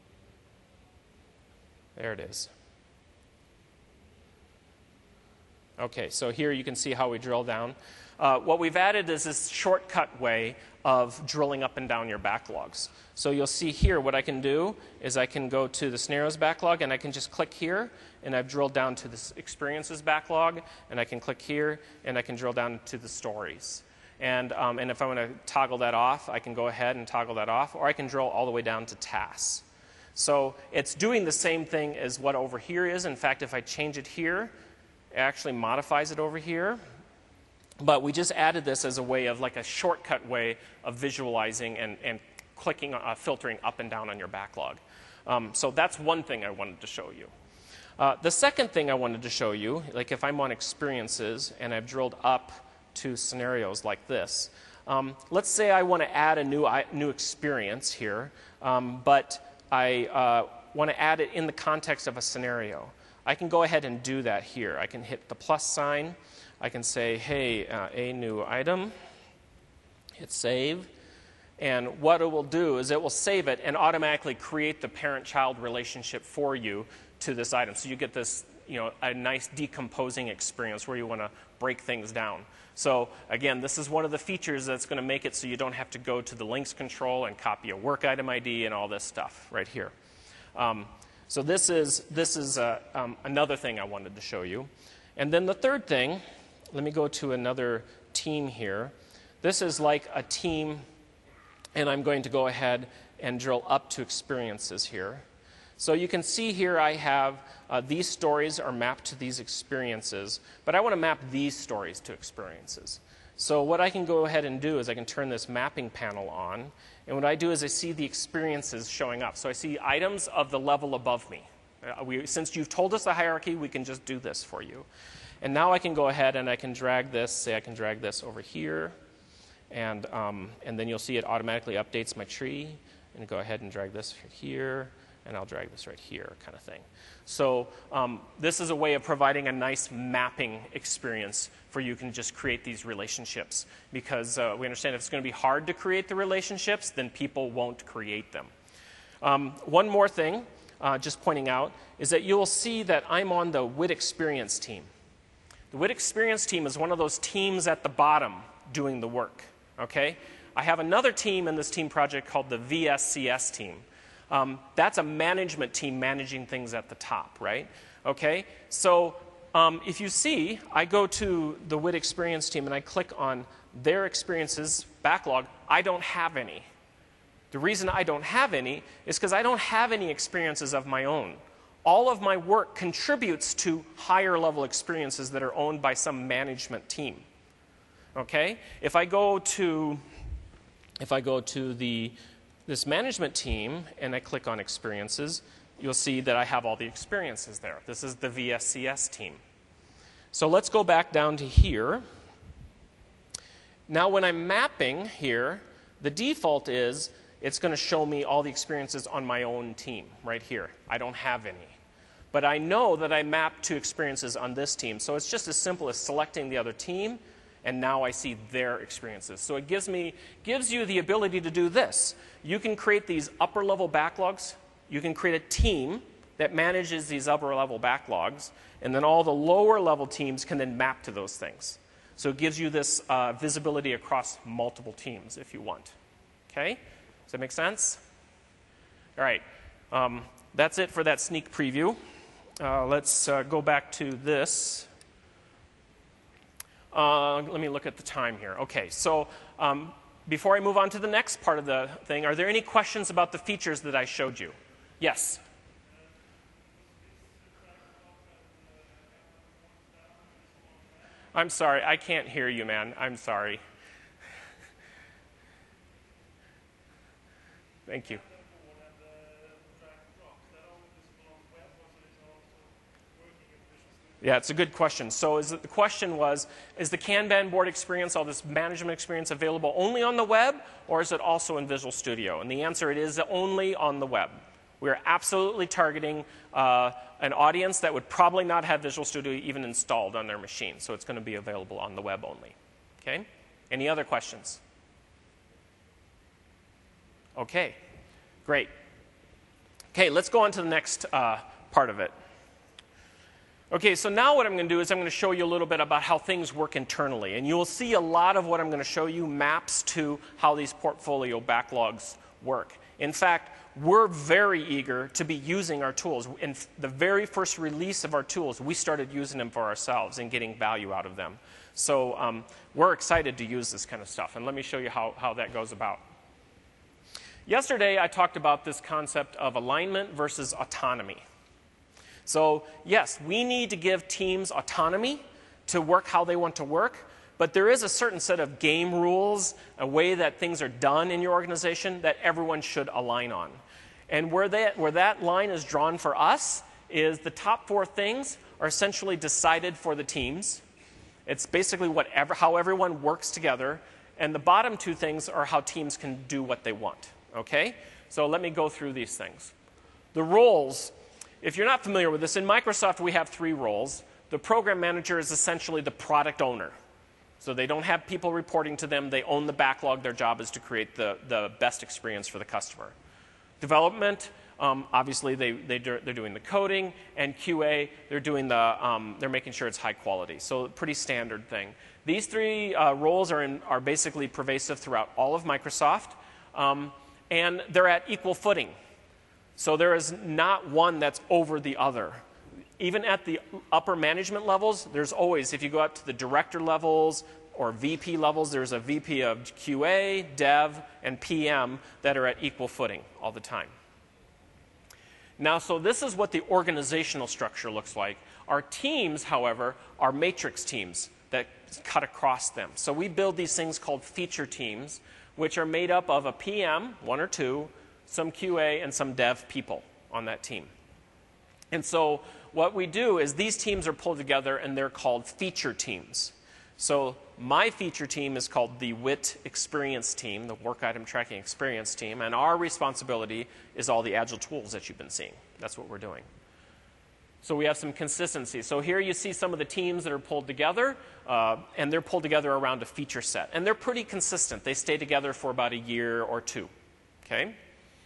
There it is. Okay, so here you can see how we drill down. Uh, what we've added is this shortcut way of drilling up and down your backlogs. So you'll see here what I can do is I can go to the scenarios backlog and I can just click here and I've drilled down to the experiences backlog, and I can click here and I can drill down to the stories. And, um, and if I want to toggle that off, I can go ahead and toggle that off, or I can drill all the way down to tasks. So it's doing the same thing as what over here is. In fact, if I change it here, it actually modifies it over here. But we just added this as a way of like a shortcut way of visualizing and, and clicking, uh, filtering up and down on your backlog. Um, so that's one thing I wanted to show you. Uh, the second thing I wanted to show you, like if I'm on experiences and I've drilled up to scenarios like this. Um, let's say I want to add a new, new experience here, um, but I uh, want to add it in the context of a scenario. I can go ahead and do that here. I can hit the plus sign. I can say, hey, uh, a new item, hit save. And what it will do is it will save it and automatically create the parent-child relationship for you to this item. So you get this, you know, a nice decomposing experience where you want to break things down. So again, this is one of the features that's going to make it so you don't have to go to the links control and copy a work item I D and all this stuff right here. Um, so this is, this is uh, um, another thing I wanted to show you. And then the third thing, let me go to another team here. This is like a team, and I'm going to go ahead and drill up to experiences here. So you can see here I have uh, these stories are mapped to these experiences, but I want to map these stories to experiences. So what I can go ahead and do is I can turn this mapping panel on, and what I do is I see the experiences showing up. So I see items of the level above me. Uh, we, since you've told us the hierarchy, we can just do this for you. And now I can go ahead and I can drag this, say I can drag this over here, and, um, and then you'll see it automatically updates my tree, and go ahead and drag this here, and I'll drag this right here, kind of thing. So um, this is a way of providing a nice mapping experience for you can just create these relationships, because uh, we understand if it's going to be hard to create the relationships, then people won't create them. Um, one more thing, uh, just pointing out, is that you'll see that I'm on the W I D Experience team. The W I D Experience team is one of those teams at the bottom doing the work, okay? I have another team in this team project called the V S C S team. Um, that's a management team managing things at the top, right? Okay, so um, if you see, I go to the W I D Experience team and I click on their experiences backlog. I don't have any. The reason I don't have any is because I don't have any experiences of my own. All of my work contributes to higher level experiences that are owned by some management team. Okay, if I go to, if I go to the this management team, and I click on experiences, you'll see that I have all the experiences there. This is the V S C S team. So let's go back down to here. Now when I'm mapping here, the default is it's going to show me all the experiences on my own team right here. I don't have any. But I know that I map to experiences on this team. So it's just as simple as selecting the other team, and now I see their experiences. So it gives me, gives you the ability to do this. You can create these upper level backlogs. You can create a team that manages these upper level backlogs, and then all the lower level teams can then map to those things. So it gives you this uh, visibility across multiple teams if you want. Okay? Does that make sense? All right. Um, that's it for that sneak preview. Uh, let's uh, go back to this. Uh, let me look at the time here. Okay, so um, before I move on to the next part of the thing, are there any questions about the features that I showed you? Yes? I'm sorry, I can't hear you, man. I'm sorry. Thank you. Yeah, it's a good question. So is it, the question was, is the Kanban board experience, all this management experience, available only on the web, or is it also in Visual Studio? And the answer, it is only on the web. We're absolutely targeting uh, an audience that would probably not have Visual Studio even installed on their machine. So it's going to be available on the web only. Okay? Any other questions? Okay, great. Okay, let's go on to the next uh, part of it. Okay, so now what I'm going to do is I'm going to show you a little bit about how things work internally. And you'll see a lot of what I'm going to show you maps to how these portfolio backlogs work. In fact, we're very eager to be using our tools. In the very first release of our tools, we started using them for ourselves and getting value out of them. So um, we're excited to use this kind of stuff. And let me show you how, how that goes about. Yesterday, I talked about this concept of alignment versus autonomy. So yes, we need to give teams autonomy to work how they want to work, but there is a certain set of game rules, a way that things are done in your organization that everyone should align on. And where that, where that line is drawn for us is the top four things are essentially decided for the teams. It's basically whatever, how everyone works together, and the bottom two things are how teams can do what they want. Okay? So let me go through these things. The roles. If you're not familiar with this, in Microsoft we have three roles. The program manager is essentially the product owner. So they don't have people reporting to them. They own the backlog. Their job is to create the, the best experience for the customer. Development, um, obviously they, they do, they're doing the coding. And Q A, they're, doing the, um, they're making sure it's high quality. So pretty standard thing. These three uh, roles are, in, are basically pervasive throughout all of Microsoft. Um, and they're at equal footing. So there is not one that's over the other. Even at the upper management levels, there's always, if you go up to the director levels or V P levels, there's a V P of Q A, Dev, and P M that are at equal footing all the time. Now, so this is what the organizational structure looks like. Our teams, however, are matrix teams that cut across them. So we build these things called feature teams, which are made up of a P M, one or two, some Q A, and some dev people on that team. And so what we do is these teams are pulled together and they're called feature teams. So my feature team is called the W I T Experience Team, the Work Item Tracking Experience Team, and our responsibility is all the Agile tools that you've been seeing. That's what we're doing. So we have some consistency. So here you see some of the teams that are pulled together, uh, and they're pulled together around a feature set. And they're pretty consistent. They stay together for about a year or two. Okay?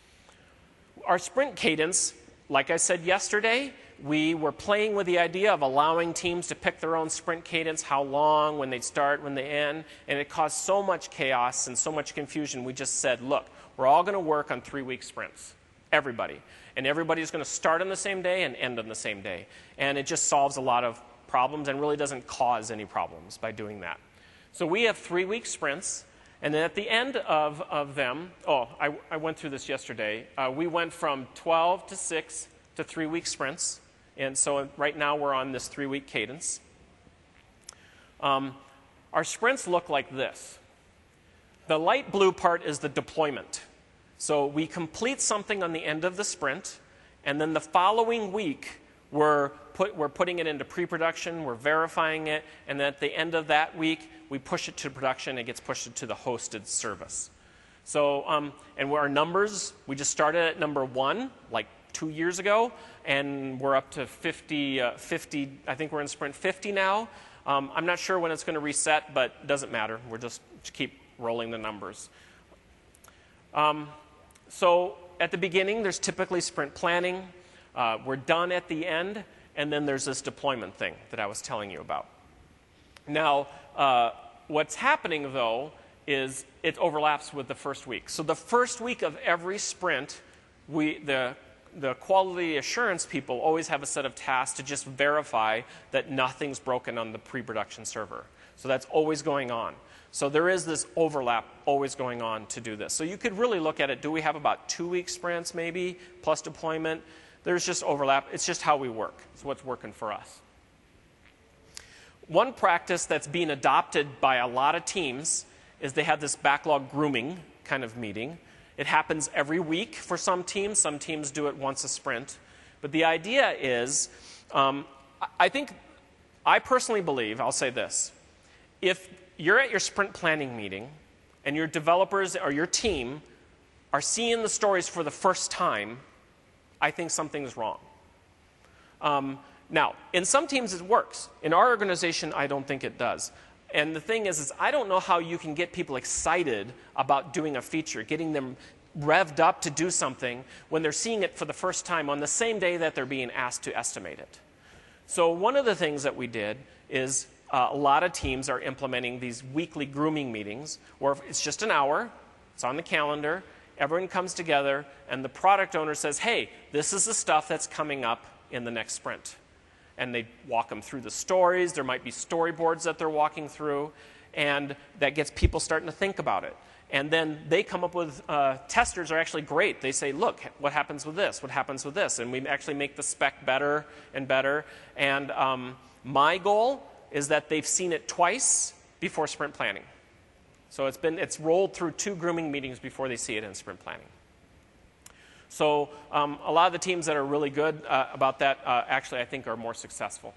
Our sprint cadence, like I said yesterday, we were playing with the idea of allowing teams to pick their own sprint cadence, how long, when they start, when they end, and it caused so much chaos and so much confusion. We just said, look, we're all going to work on three-week sprints, everybody. And everybody's going to start on the same day and end on the same day. And it just solves a lot of problems and really doesn't cause any problems by doing that. So we have three-week sprints. And then at the end of, of them, oh, I, I went through this yesterday. Uh, we went from twelve to six to three-week sprints. And so right now we're on this three-week cadence. Um, our sprints look like this. The light blue part is the deployment. So we complete something on the end of the sprint, and then the following week we're, put, we're putting it into pre-production, we're verifying it, and then at the end of that week, we push it to production, it gets pushed to the hosted service. So, um, and our numbers, we just started at number one, like two years ago, and we're up to fifty, uh, fifty, I think we're in sprint fifty now. Um, I'm not sure when it's going to reset, but it doesn't matter. We're just, just keep rolling the numbers. Um, so at the beginning, there's typically sprint planning. Uh, we're done at the end, and then there's this deployment thing that I was telling you about. Now, uh, what's happening, though, is it overlaps with the first week. So the first week of every sprint, we, the, the quality assurance people always have a set of tasks to just verify that nothing's broken on the pre-production server. So that's always going on. So there is this overlap always going on to do this. So you could really look at it. Do we have about two-week sprints maybe, plus deployment? There's just overlap. It's just how we work. It's what's working for us. One practice that's being adopted by a lot of teams is they have this backlog grooming kind of meeting. It happens every week for some teams. Some teams do it once a sprint. But the idea is, um, I think, I personally believe, I'll say this, if you're at your sprint planning meeting and your developers or your team are seeing the stories for the first time, I think something's wrong. Um, now, in some teams it works. In our organization, I don't think it does. And the thing is, is I don't know how you can get people excited about doing a feature, getting them revved up to do something when they're seeing it for the first time on the same day that they're being asked to estimate it. So one of the things that we did is uh, a lot of teams are implementing these weekly grooming meetings where it's just an hour, it's on the calendar, everyone comes together, and the product owner says, hey, this is the stuff that's coming up in the next sprint. And they walk them through the stories. There might be storyboards that they're walking through, and that gets people starting to think about it. And then they come up with, uh, testers are actually great. They say, look, what happens with this? What happens with this? And we actually make the spec better and better. And um, my goal is that they've seen it twice before sprint planning. So it's been, it's rolled through two grooming meetings before they see it in sprint planning. So um, a lot of the teams that are really good uh, about that uh, actually I think are more successful.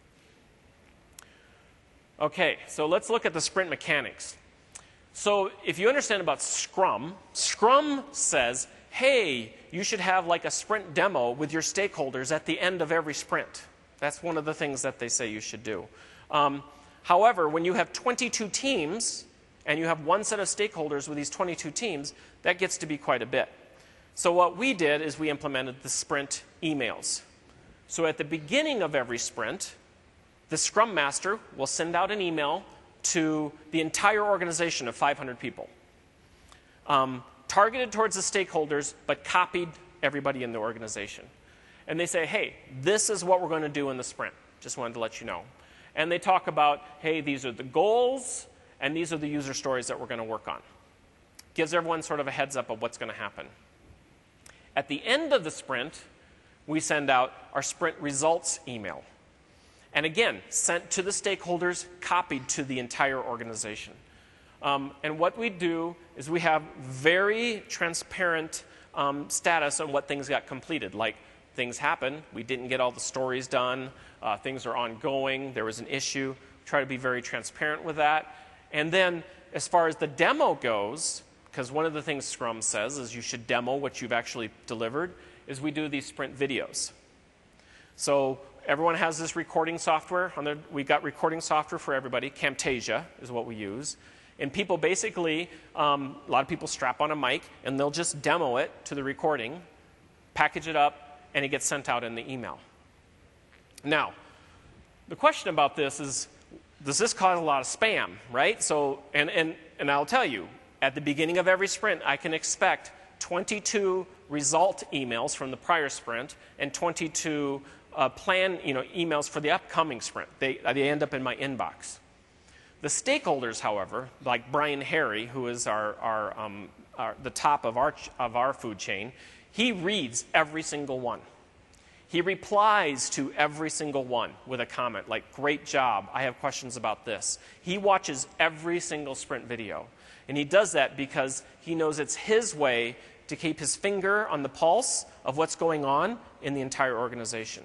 Okay, so let's look at the sprint mechanics. So if you understand about Scrum, Scrum says, hey, you should have like a sprint demo with your stakeholders at the end of every sprint. That's one of the things that they say you should do. Um, however, when you have twenty-two teams and you have one set of stakeholders with these twenty-two teams, that gets to be quite a bit. So what we did is we implemented the sprint emails. So at the beginning of every sprint, the Scrum Master will send out an email to the entire organization of five hundred people, um, targeted towards the stakeholders, but copied everybody in the organization. And they say, hey, this is what we're going to do in the sprint. Just wanted to let you know. And they talk about, hey, these are the goals, and these are the user stories that we're going to work on. Gives everyone sort of a heads up of what's going to happen. At the end of the sprint, we send out our sprint results email. And again, sent to the stakeholders, copied to the entire organization. Um, and what we do is we have very transparent um, status on what things got completed. Like, things happen, we didn't get all the stories done, uh, things are ongoing, there was an issue. Try to be very transparent with that. And then, as far as the demo goes, because one of the things Scrum says is you should demo what you've actually delivered, is we do these sprint videos. So everyone has this recording software. On their, we got recording software for everybody. Camtasia is what we use. And people basically, um, a lot of people strap on a mic, and they'll just demo it to the recording, package it up, and it gets sent out in the email. Now, the question about this is, does this cause a lot of spam, right? So, and, and, and I'll tell you, at the beginning of every sprint, I can expect twenty-two result emails from the prior sprint and twenty-two uh, plan you know, emails for the upcoming sprint. They, they end up in my inbox. The stakeholders, however, like Brian Harry, who is our, our, um, our, the top of our, of our food chain, he reads every single one. He replies to every single one with a comment like, great job, I have questions about this. He watches every single sprint video. And he does that because he knows it's his way to keep his finger on the pulse of what's going on in the entire organization.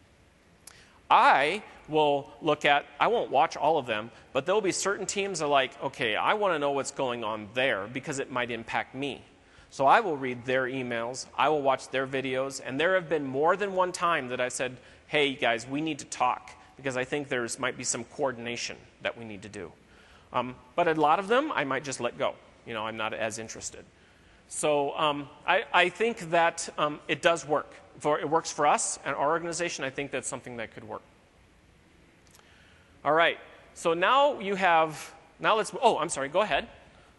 I will look at, I won't watch all of them, but there will be certain teams that are like, okay, I want to know what's going on there because it might impact me. So I will read their emails, I will watch their videos, and there have been more than one time that I said, hey guys, we need to talk because I think there might be some coordination that we need to do. Um, but a lot of them, I might just let go. You know, I'm not as interested. So um, I, I think that um, it does work. For, it works for us and our organization. I think that's something that could work. All right. So now you have, now let's, oh, I'm sorry, go ahead.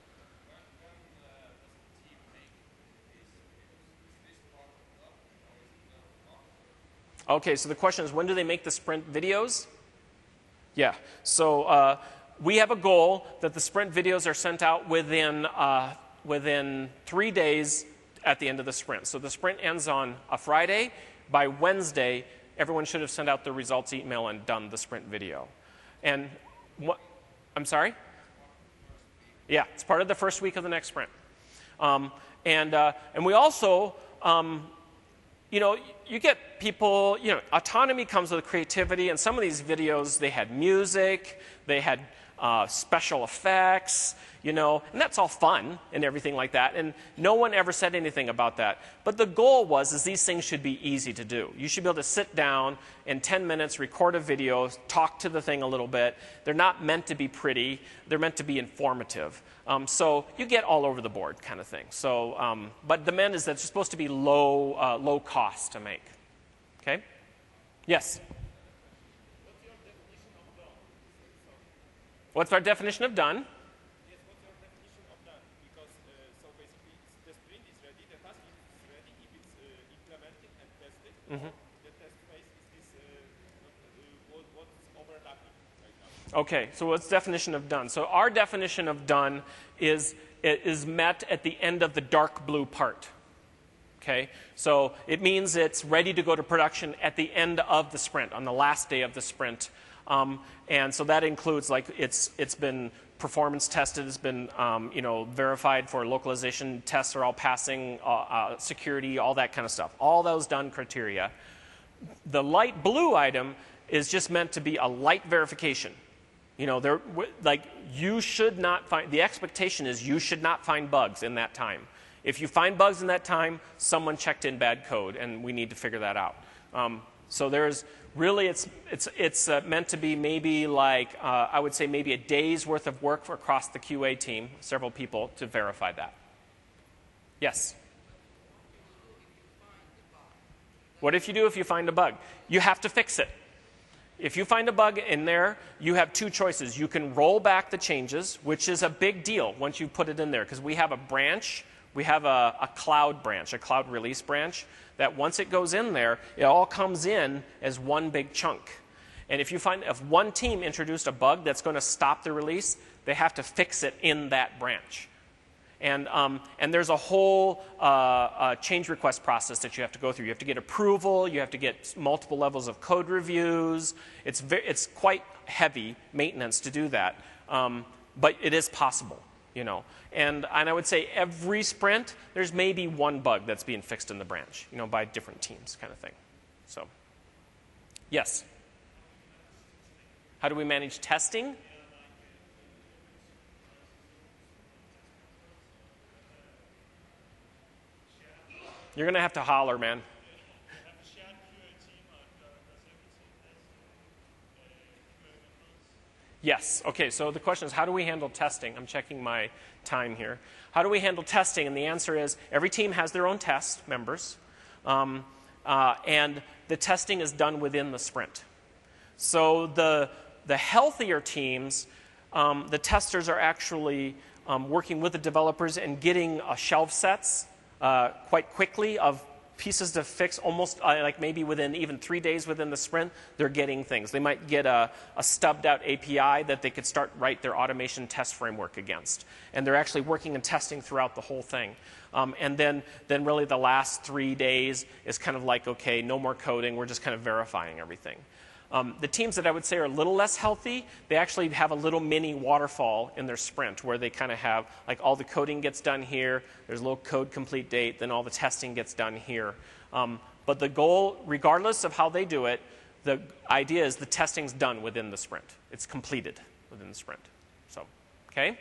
Okay, so the question is, when do they make the sprint videos? Yeah, so uh, we have a goal that the sprint videos are sent out within, uh, within three days at the end of the sprint. So the sprint ends on a Friday. By Wednesday, everyone should have sent out the results email and done the sprint video. And what, I'm sorry? Yeah, it's part of the first week of the next sprint. Um, and, uh, and we also, um, you know, you get people, you know, autonomy comes with creativity, and some of these videos, they had music, they had uh, special effects, you know, and that's all fun and everything like that, and no one ever said anything about that. But the goal was is these things should be easy to do. You should be able to sit down in ten minutes, record a video, talk to the thing a little bit. They're not meant to be pretty. They're meant to be informative. Um, so you get all over the board kind of thing. So, um, but the demand is that it's supposed to be low, uh, low cost to make. Okay? Yes? What's our definition of done? Yes, what's our definition of done? Because uh, so basically the sprint is ready, the task is ready if it's uh, implemented and tested. Mm-hmm. The test phase is this uh, uh, what, what's overlapping right now. Okay, so what's the definition of done? So our definition of done is it is met at the end of the dark blue part. Okay, so it means it's ready to go to production at the end of the sprint, on the last day of the sprint. Um, and so that includes, like, it's it's been performance tested, it's been um, you know, verified for localization, tests are all passing, uh, uh, security, all that kind of stuff. All those done criteria. The light blue item is just meant to be a light verification. You know, there, like, you should not find, the expectation is you should not find bugs in that time. If you find bugs in that time, someone checked in bad code, and we need to figure that out. Um, so there's really, it's, it's, it's uh, meant to be maybe like, uh, I would say maybe a day's worth of work for across the Q A team, several people, to verify that. Yes? What if you do if you find a bug? You have to fix it. If you find a bug in there, you have two choices. You can roll back the changes, which is a big deal once you put it in there, because we have a branch, we have a, a cloud branch, a cloud release branch, that once it goes in there, it all comes in as one big chunk. And if you find, if one team introduced a bug that's going to stop the release, they have to fix it in that branch. And, um, and there's a whole uh, uh, change request process that you have to go through. You have to get approval. You have to get multiple levels of code reviews. It's, very, it's quite heavy maintenance to do that. Um, but it is possible, you know. And, and I would say every sprint, there's maybe one bug that's being fixed in the branch, you know, by different teams kind of thing. So, yes? How do we manage testing? You're going to have to holler, man. Yes. Okay, so the question is, how do we handle testing? I'm checking my time here. How do we handle testing? And the answer is, every team has their own test members, um, uh, and the testing is done within the sprint. So the, the healthier teams, um, the testers are actually um, working with the developers and getting uh, shelf sets uh, quite quickly of pieces to fix, almost uh, like maybe within even three days within the sprint, they're getting things. They might get a, a stubbed out A P I that they could start write their automation test framework against. And they're actually working and testing throughout the whole thing. Um, and then, then really the last three days is kind of like, okay, no more coding, we're just kind of verifying everything. Um, the teams that I would say are a little less healthy, they actually have a little mini waterfall in their sprint where they kind of have, like, all the coding gets done here, there's a little code complete date, then all the testing gets done here. Um, but the goal, regardless of how they do it, the idea is the testing's done within the sprint. It's completed within the sprint. So, okay?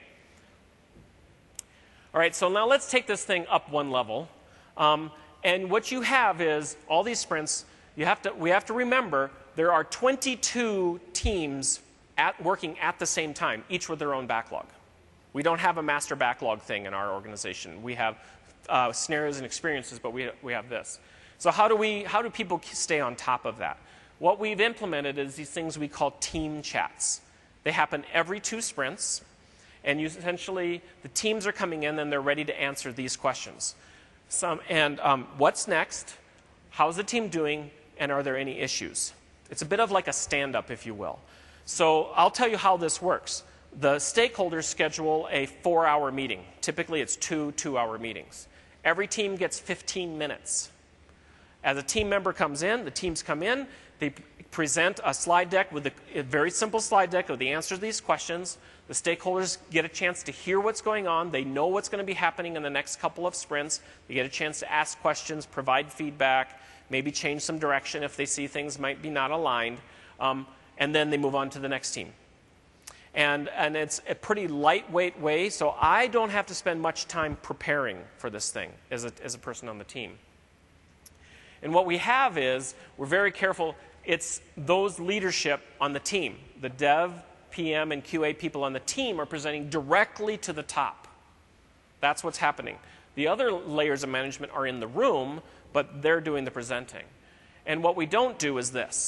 All right, so now let's take this thing up one level. Um, and what you have is all these sprints, you have to, we have to remember there are twenty-two teams at, working at the same time, each with their own backlog. We don't have a master backlog thing in our organization. We have uh, scenarios and experiences, but we, we have this. So how do, we, how do people stay on top of that? What we've implemented is these things we call team chats. They happen every two sprints, and you essentially, the teams are coming in and they're ready to answer these questions. Some, and um, what's next? How's the team doing? And are there any issues? It's a bit of like a stand-up, if you will. So I'll tell you how this works. The stakeholders schedule a four-hour meeting. Typically, it's two two-hour meetings. Every team gets fifteen minutes. As a team member comes in, the teams come in, they present a slide deck with a, a very simple slide deck of the answers to these questions. The stakeholders get a chance to hear what's going on. They know what's going to be happening in the next couple of sprints. They get a chance to ask questions, provide feedback, maybe change some direction if they see things might be not aligned, um, and then they move on to the next team. And, and it's a pretty lightweight way, so I don't have to spend much time preparing for this thing as a, as a person on the team. And what we have is, we're very careful, it's those leadership on the team. The dev, P M, and Q A people on the team are presenting directly to the top. That's what's happening. The other layers of management are in the room, but they're doing the presenting. And what we don't do is this.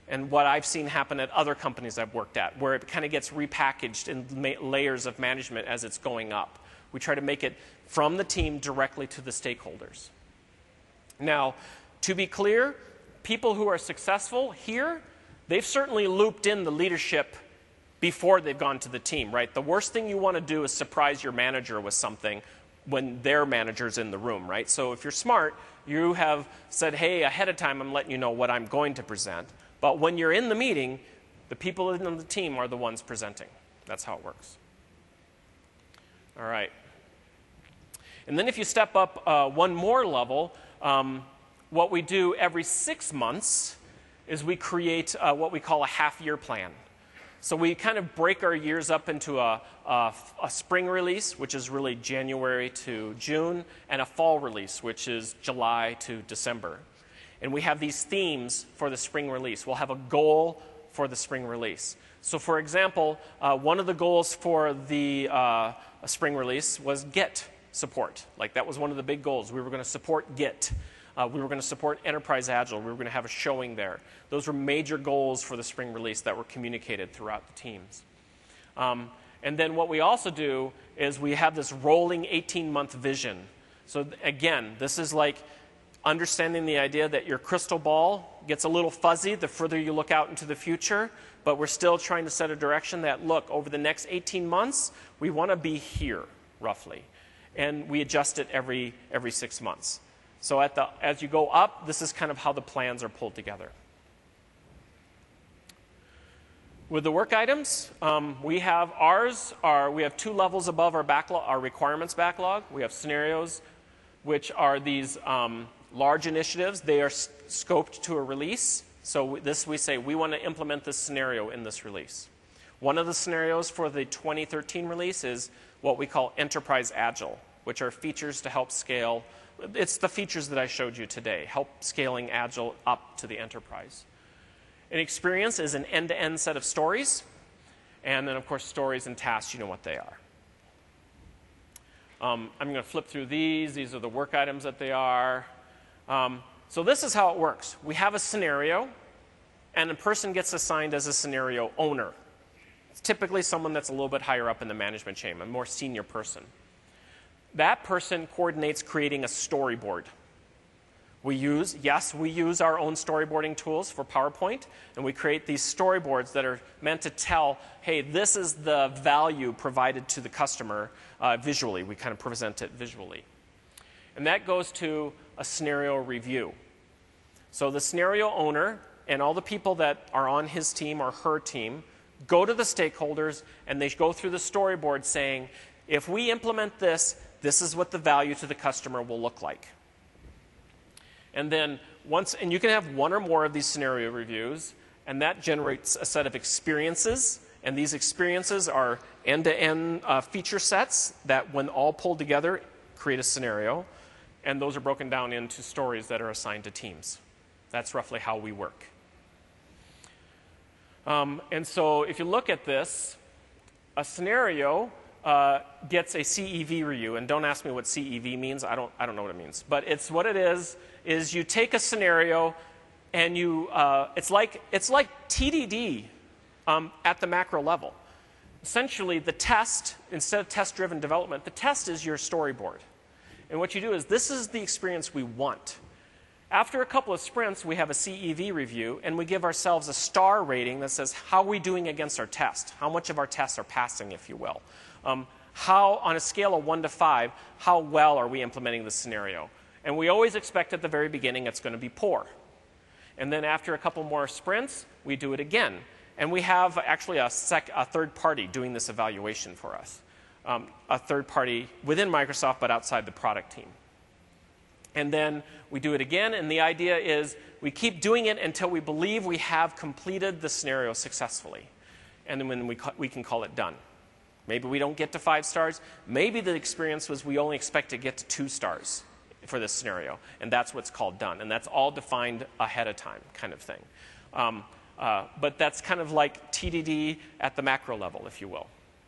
and what I've seen happen at other companies I've worked at, where it kind of gets repackaged in ma- layers of management as it's going up. We try to make it from the team directly to the stakeholders. Now, to be clear, people who are successful here, they've certainly looped in the leadership before they've gone to the team, right? The worst thing you want to do is surprise your manager with something when their manager's in the room, right? So if you're smart, you have said, hey, ahead of time, I'm letting you know what I'm going to present. But when you're in the meeting, the people in the team are the ones presenting. That's how it works. All right. And then if you step up uh, one more level, um, what we do every six months is we create uh, what we call a half-year plan. So we kind of break our years up into a, a, a spring release, which is really January to June, and a fall release, which is July to December. And we have these themes for the spring release. We'll have a goal for the spring release. So for example, uh, one of the goals for the uh, spring release was Git support. Like that was one of the big goals. We were going to support Git. Uh, we were going to support Enterprise Agile. We were going to have a showing there. Those were major goals for the spring release that were communicated throughout the teams. Um, and then what we also do is we have this rolling eighteen-month vision. So again, this is like understanding the idea that your crystal ball gets a little fuzzy the further you look out into the future, but we're still trying to set a direction that, look, over the next eighteen months, we want to be here, roughly. And we adjust it every, every six months. So at the, as you go up, this is kind of how the plans are pulled together. With the work items, um, we have ours are we have two levels above our backlog, our requirements backlog. We have scenarios, which are these um, large initiatives. They are s- scoped to a release. So this we say we want to implement this scenario in this release. One of the scenarios for the twenty thirteen release is what we call Enterprise Agile, which are features to help scale. It's the features that I showed you today, help scaling Agile up to the enterprise. An experience is an end-to-end set of stories. And then, of course, stories and tasks, you know what they are. Um, I'm going to flip through these. These are the work items that they are. Um, so this is how it works. We have a scenario, and a person gets assigned as a scenario owner. It's typically someone that's a little bit higher up in the management chain, a more senior person. That person coordinates creating a storyboard. We use, yes, we use our own storyboarding tools for PowerPoint, and we create these storyboards that are meant to tell, hey, this is the value provided to the customer uh, visually. We kind of present it visually. And that goes to a scenario review. So the scenario owner and all the people that are on his team or her team go to the stakeholders, and they go through the storyboard saying, if we implement this, this is what the value to the customer will look like. And then once, and you can have one or more of these scenario reviews, and that generates a set of experiences. And these experiences are end-to-end uh, feature sets that, when all pulled together, create a scenario. And those are broken down into stories that are assigned to teams. That's roughly how we work. Um, and so if you look at this, a scenario Uh, gets a C E V review, and don't ask me what C E V means. I don't, I don't know what it means. But it's what it is, is you take a scenario and you, uh, it's like, it's like T D D um, at the macro level. Essentially, the test, instead of test-driven development, the test is your storyboard. And what you do is, this is the experience we want. After a couple of sprints, we have a C E V review, and we give ourselves a star rating that says, how are we doing against our test? How much of our tests are passing, if you will? Um, how, on a scale of one to five, how well are we implementing the scenario? And we always expect at the very beginning it's going to be poor. And then after a couple more sprints, we do it again. And we have actually a, sec, a third party doing this evaluation for us. Um, a third party within Microsoft, but outside the product team. And then we do it again, and the idea is we keep doing it until we believe we have completed the scenario successfully. And then when we, we can call it done. Maybe we don't get to five stars. Maybe the experience was we only expect to get to two stars for this scenario. And that's what's called done. And that's all defined ahead of time, kind of thing. Um, uh, but that's kind of like T D D at the macro level, if you will.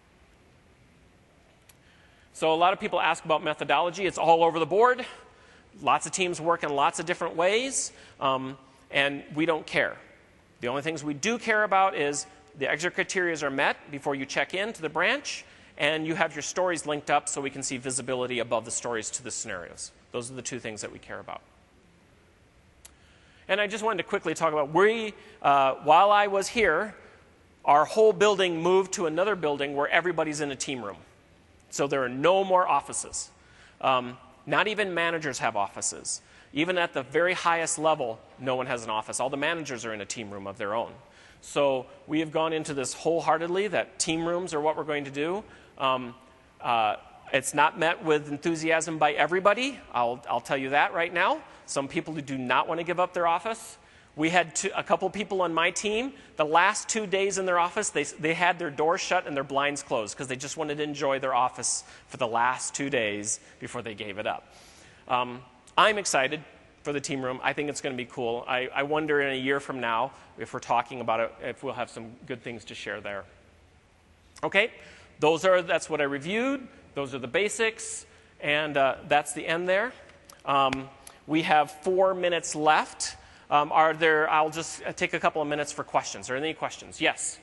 So a lot of people ask about methodology. It's all over the board. Lots of teams work in lots of different ways. Um, and we don't care. The only things we do care about is the exit criteria are met before you check in to the branch, and you have your stories linked up so we can see visibility above the stories to the scenarios. Those are the two things that we care about. And I just wanted to quickly talk about, we, uh, while I was here, our whole building moved to another building where everybody's in a team room. So there are no more offices. Um, not even managers have offices. Even at the very highest level, no one has an office. All the managers are in a team room of their own. So we have gone into this wholeheartedly, that team rooms are what we're going to do. Um, uh, it's not met with enthusiasm by everybody. I'll, I'll tell you that right now. Some people who do not want to give up their office. We had two, a couple people on my team, the last two days in their office, they, they had their doors shut and their blinds closed because they just wanted to enjoy their office for the last two days before they gave it up. Um, I'm excited for the team room. I think it's going to be cool. I, I wonder in a year from now, if we're talking about it, if we'll have some good things to share there. Okay, those are, that's what I reviewed. Those are the basics, and uh, that's the end there. Um, we have four minutes left. Um, are there, I'll just take a couple of minutes for questions. Are there any questions? Yes?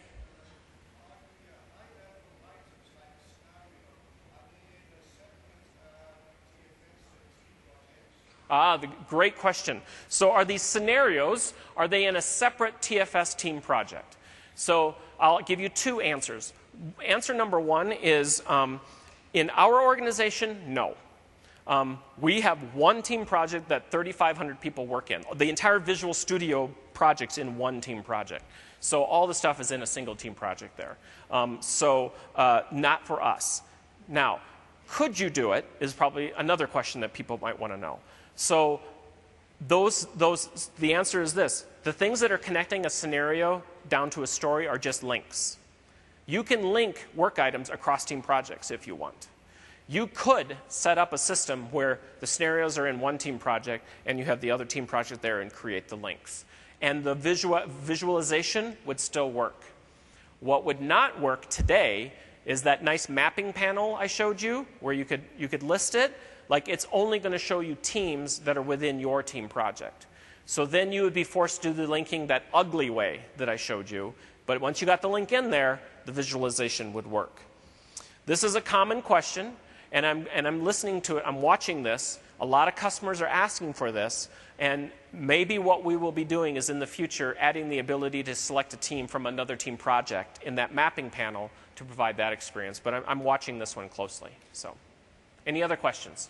Ah, the, great question. So are these scenarios, are they in a separate T F S team project? So I'll give you two answers. Answer number one is, um, in our organization, no. Um, we have one team project that thirty-five hundred people work in. The entire Visual Studio project's in one team project. So all the stuff is in a single team project there. Um, so uh, not for us. Now, could you do it is probably another question that people might want to know. So those, those, the answer is this. The things that are connecting a scenario down to a story are just links. You can link work items across team projects if you want. You could set up a system where the scenarios are in one team project and you have the other team project there and create the links. And the visual, visualization would still work. What would not work today is that nice mapping panel I showed you where you could, you could list it. Like, it's only going to show you teams that are within your team project. So then you would be forced to do the linking that ugly way that I showed you. But once you got the link in there, the visualization would work. This is a common question, and I'm, and I'm listening to it. I'm watching this. A lot of customers are asking for this. And maybe what we will be doing is in the future adding the ability to select a team from another team project in that mapping panel to provide that experience. But I'm, I'm watching this one closely. So, any other questions?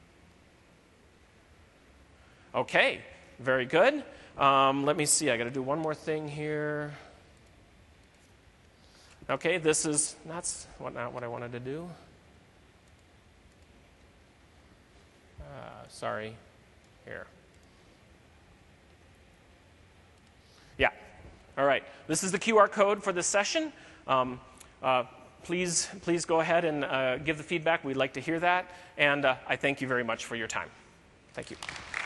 Okay, very good. Um, let me see. I got to do one more thing here. Okay, this is that's what, not what I wanted to do. Uh, sorry. Here. Yeah. All right. This is the Q R code for this session. Um, uh, please, please go ahead and uh, give the feedback. We'd like to hear that. And uh, I thank you very much for your time. Thank you.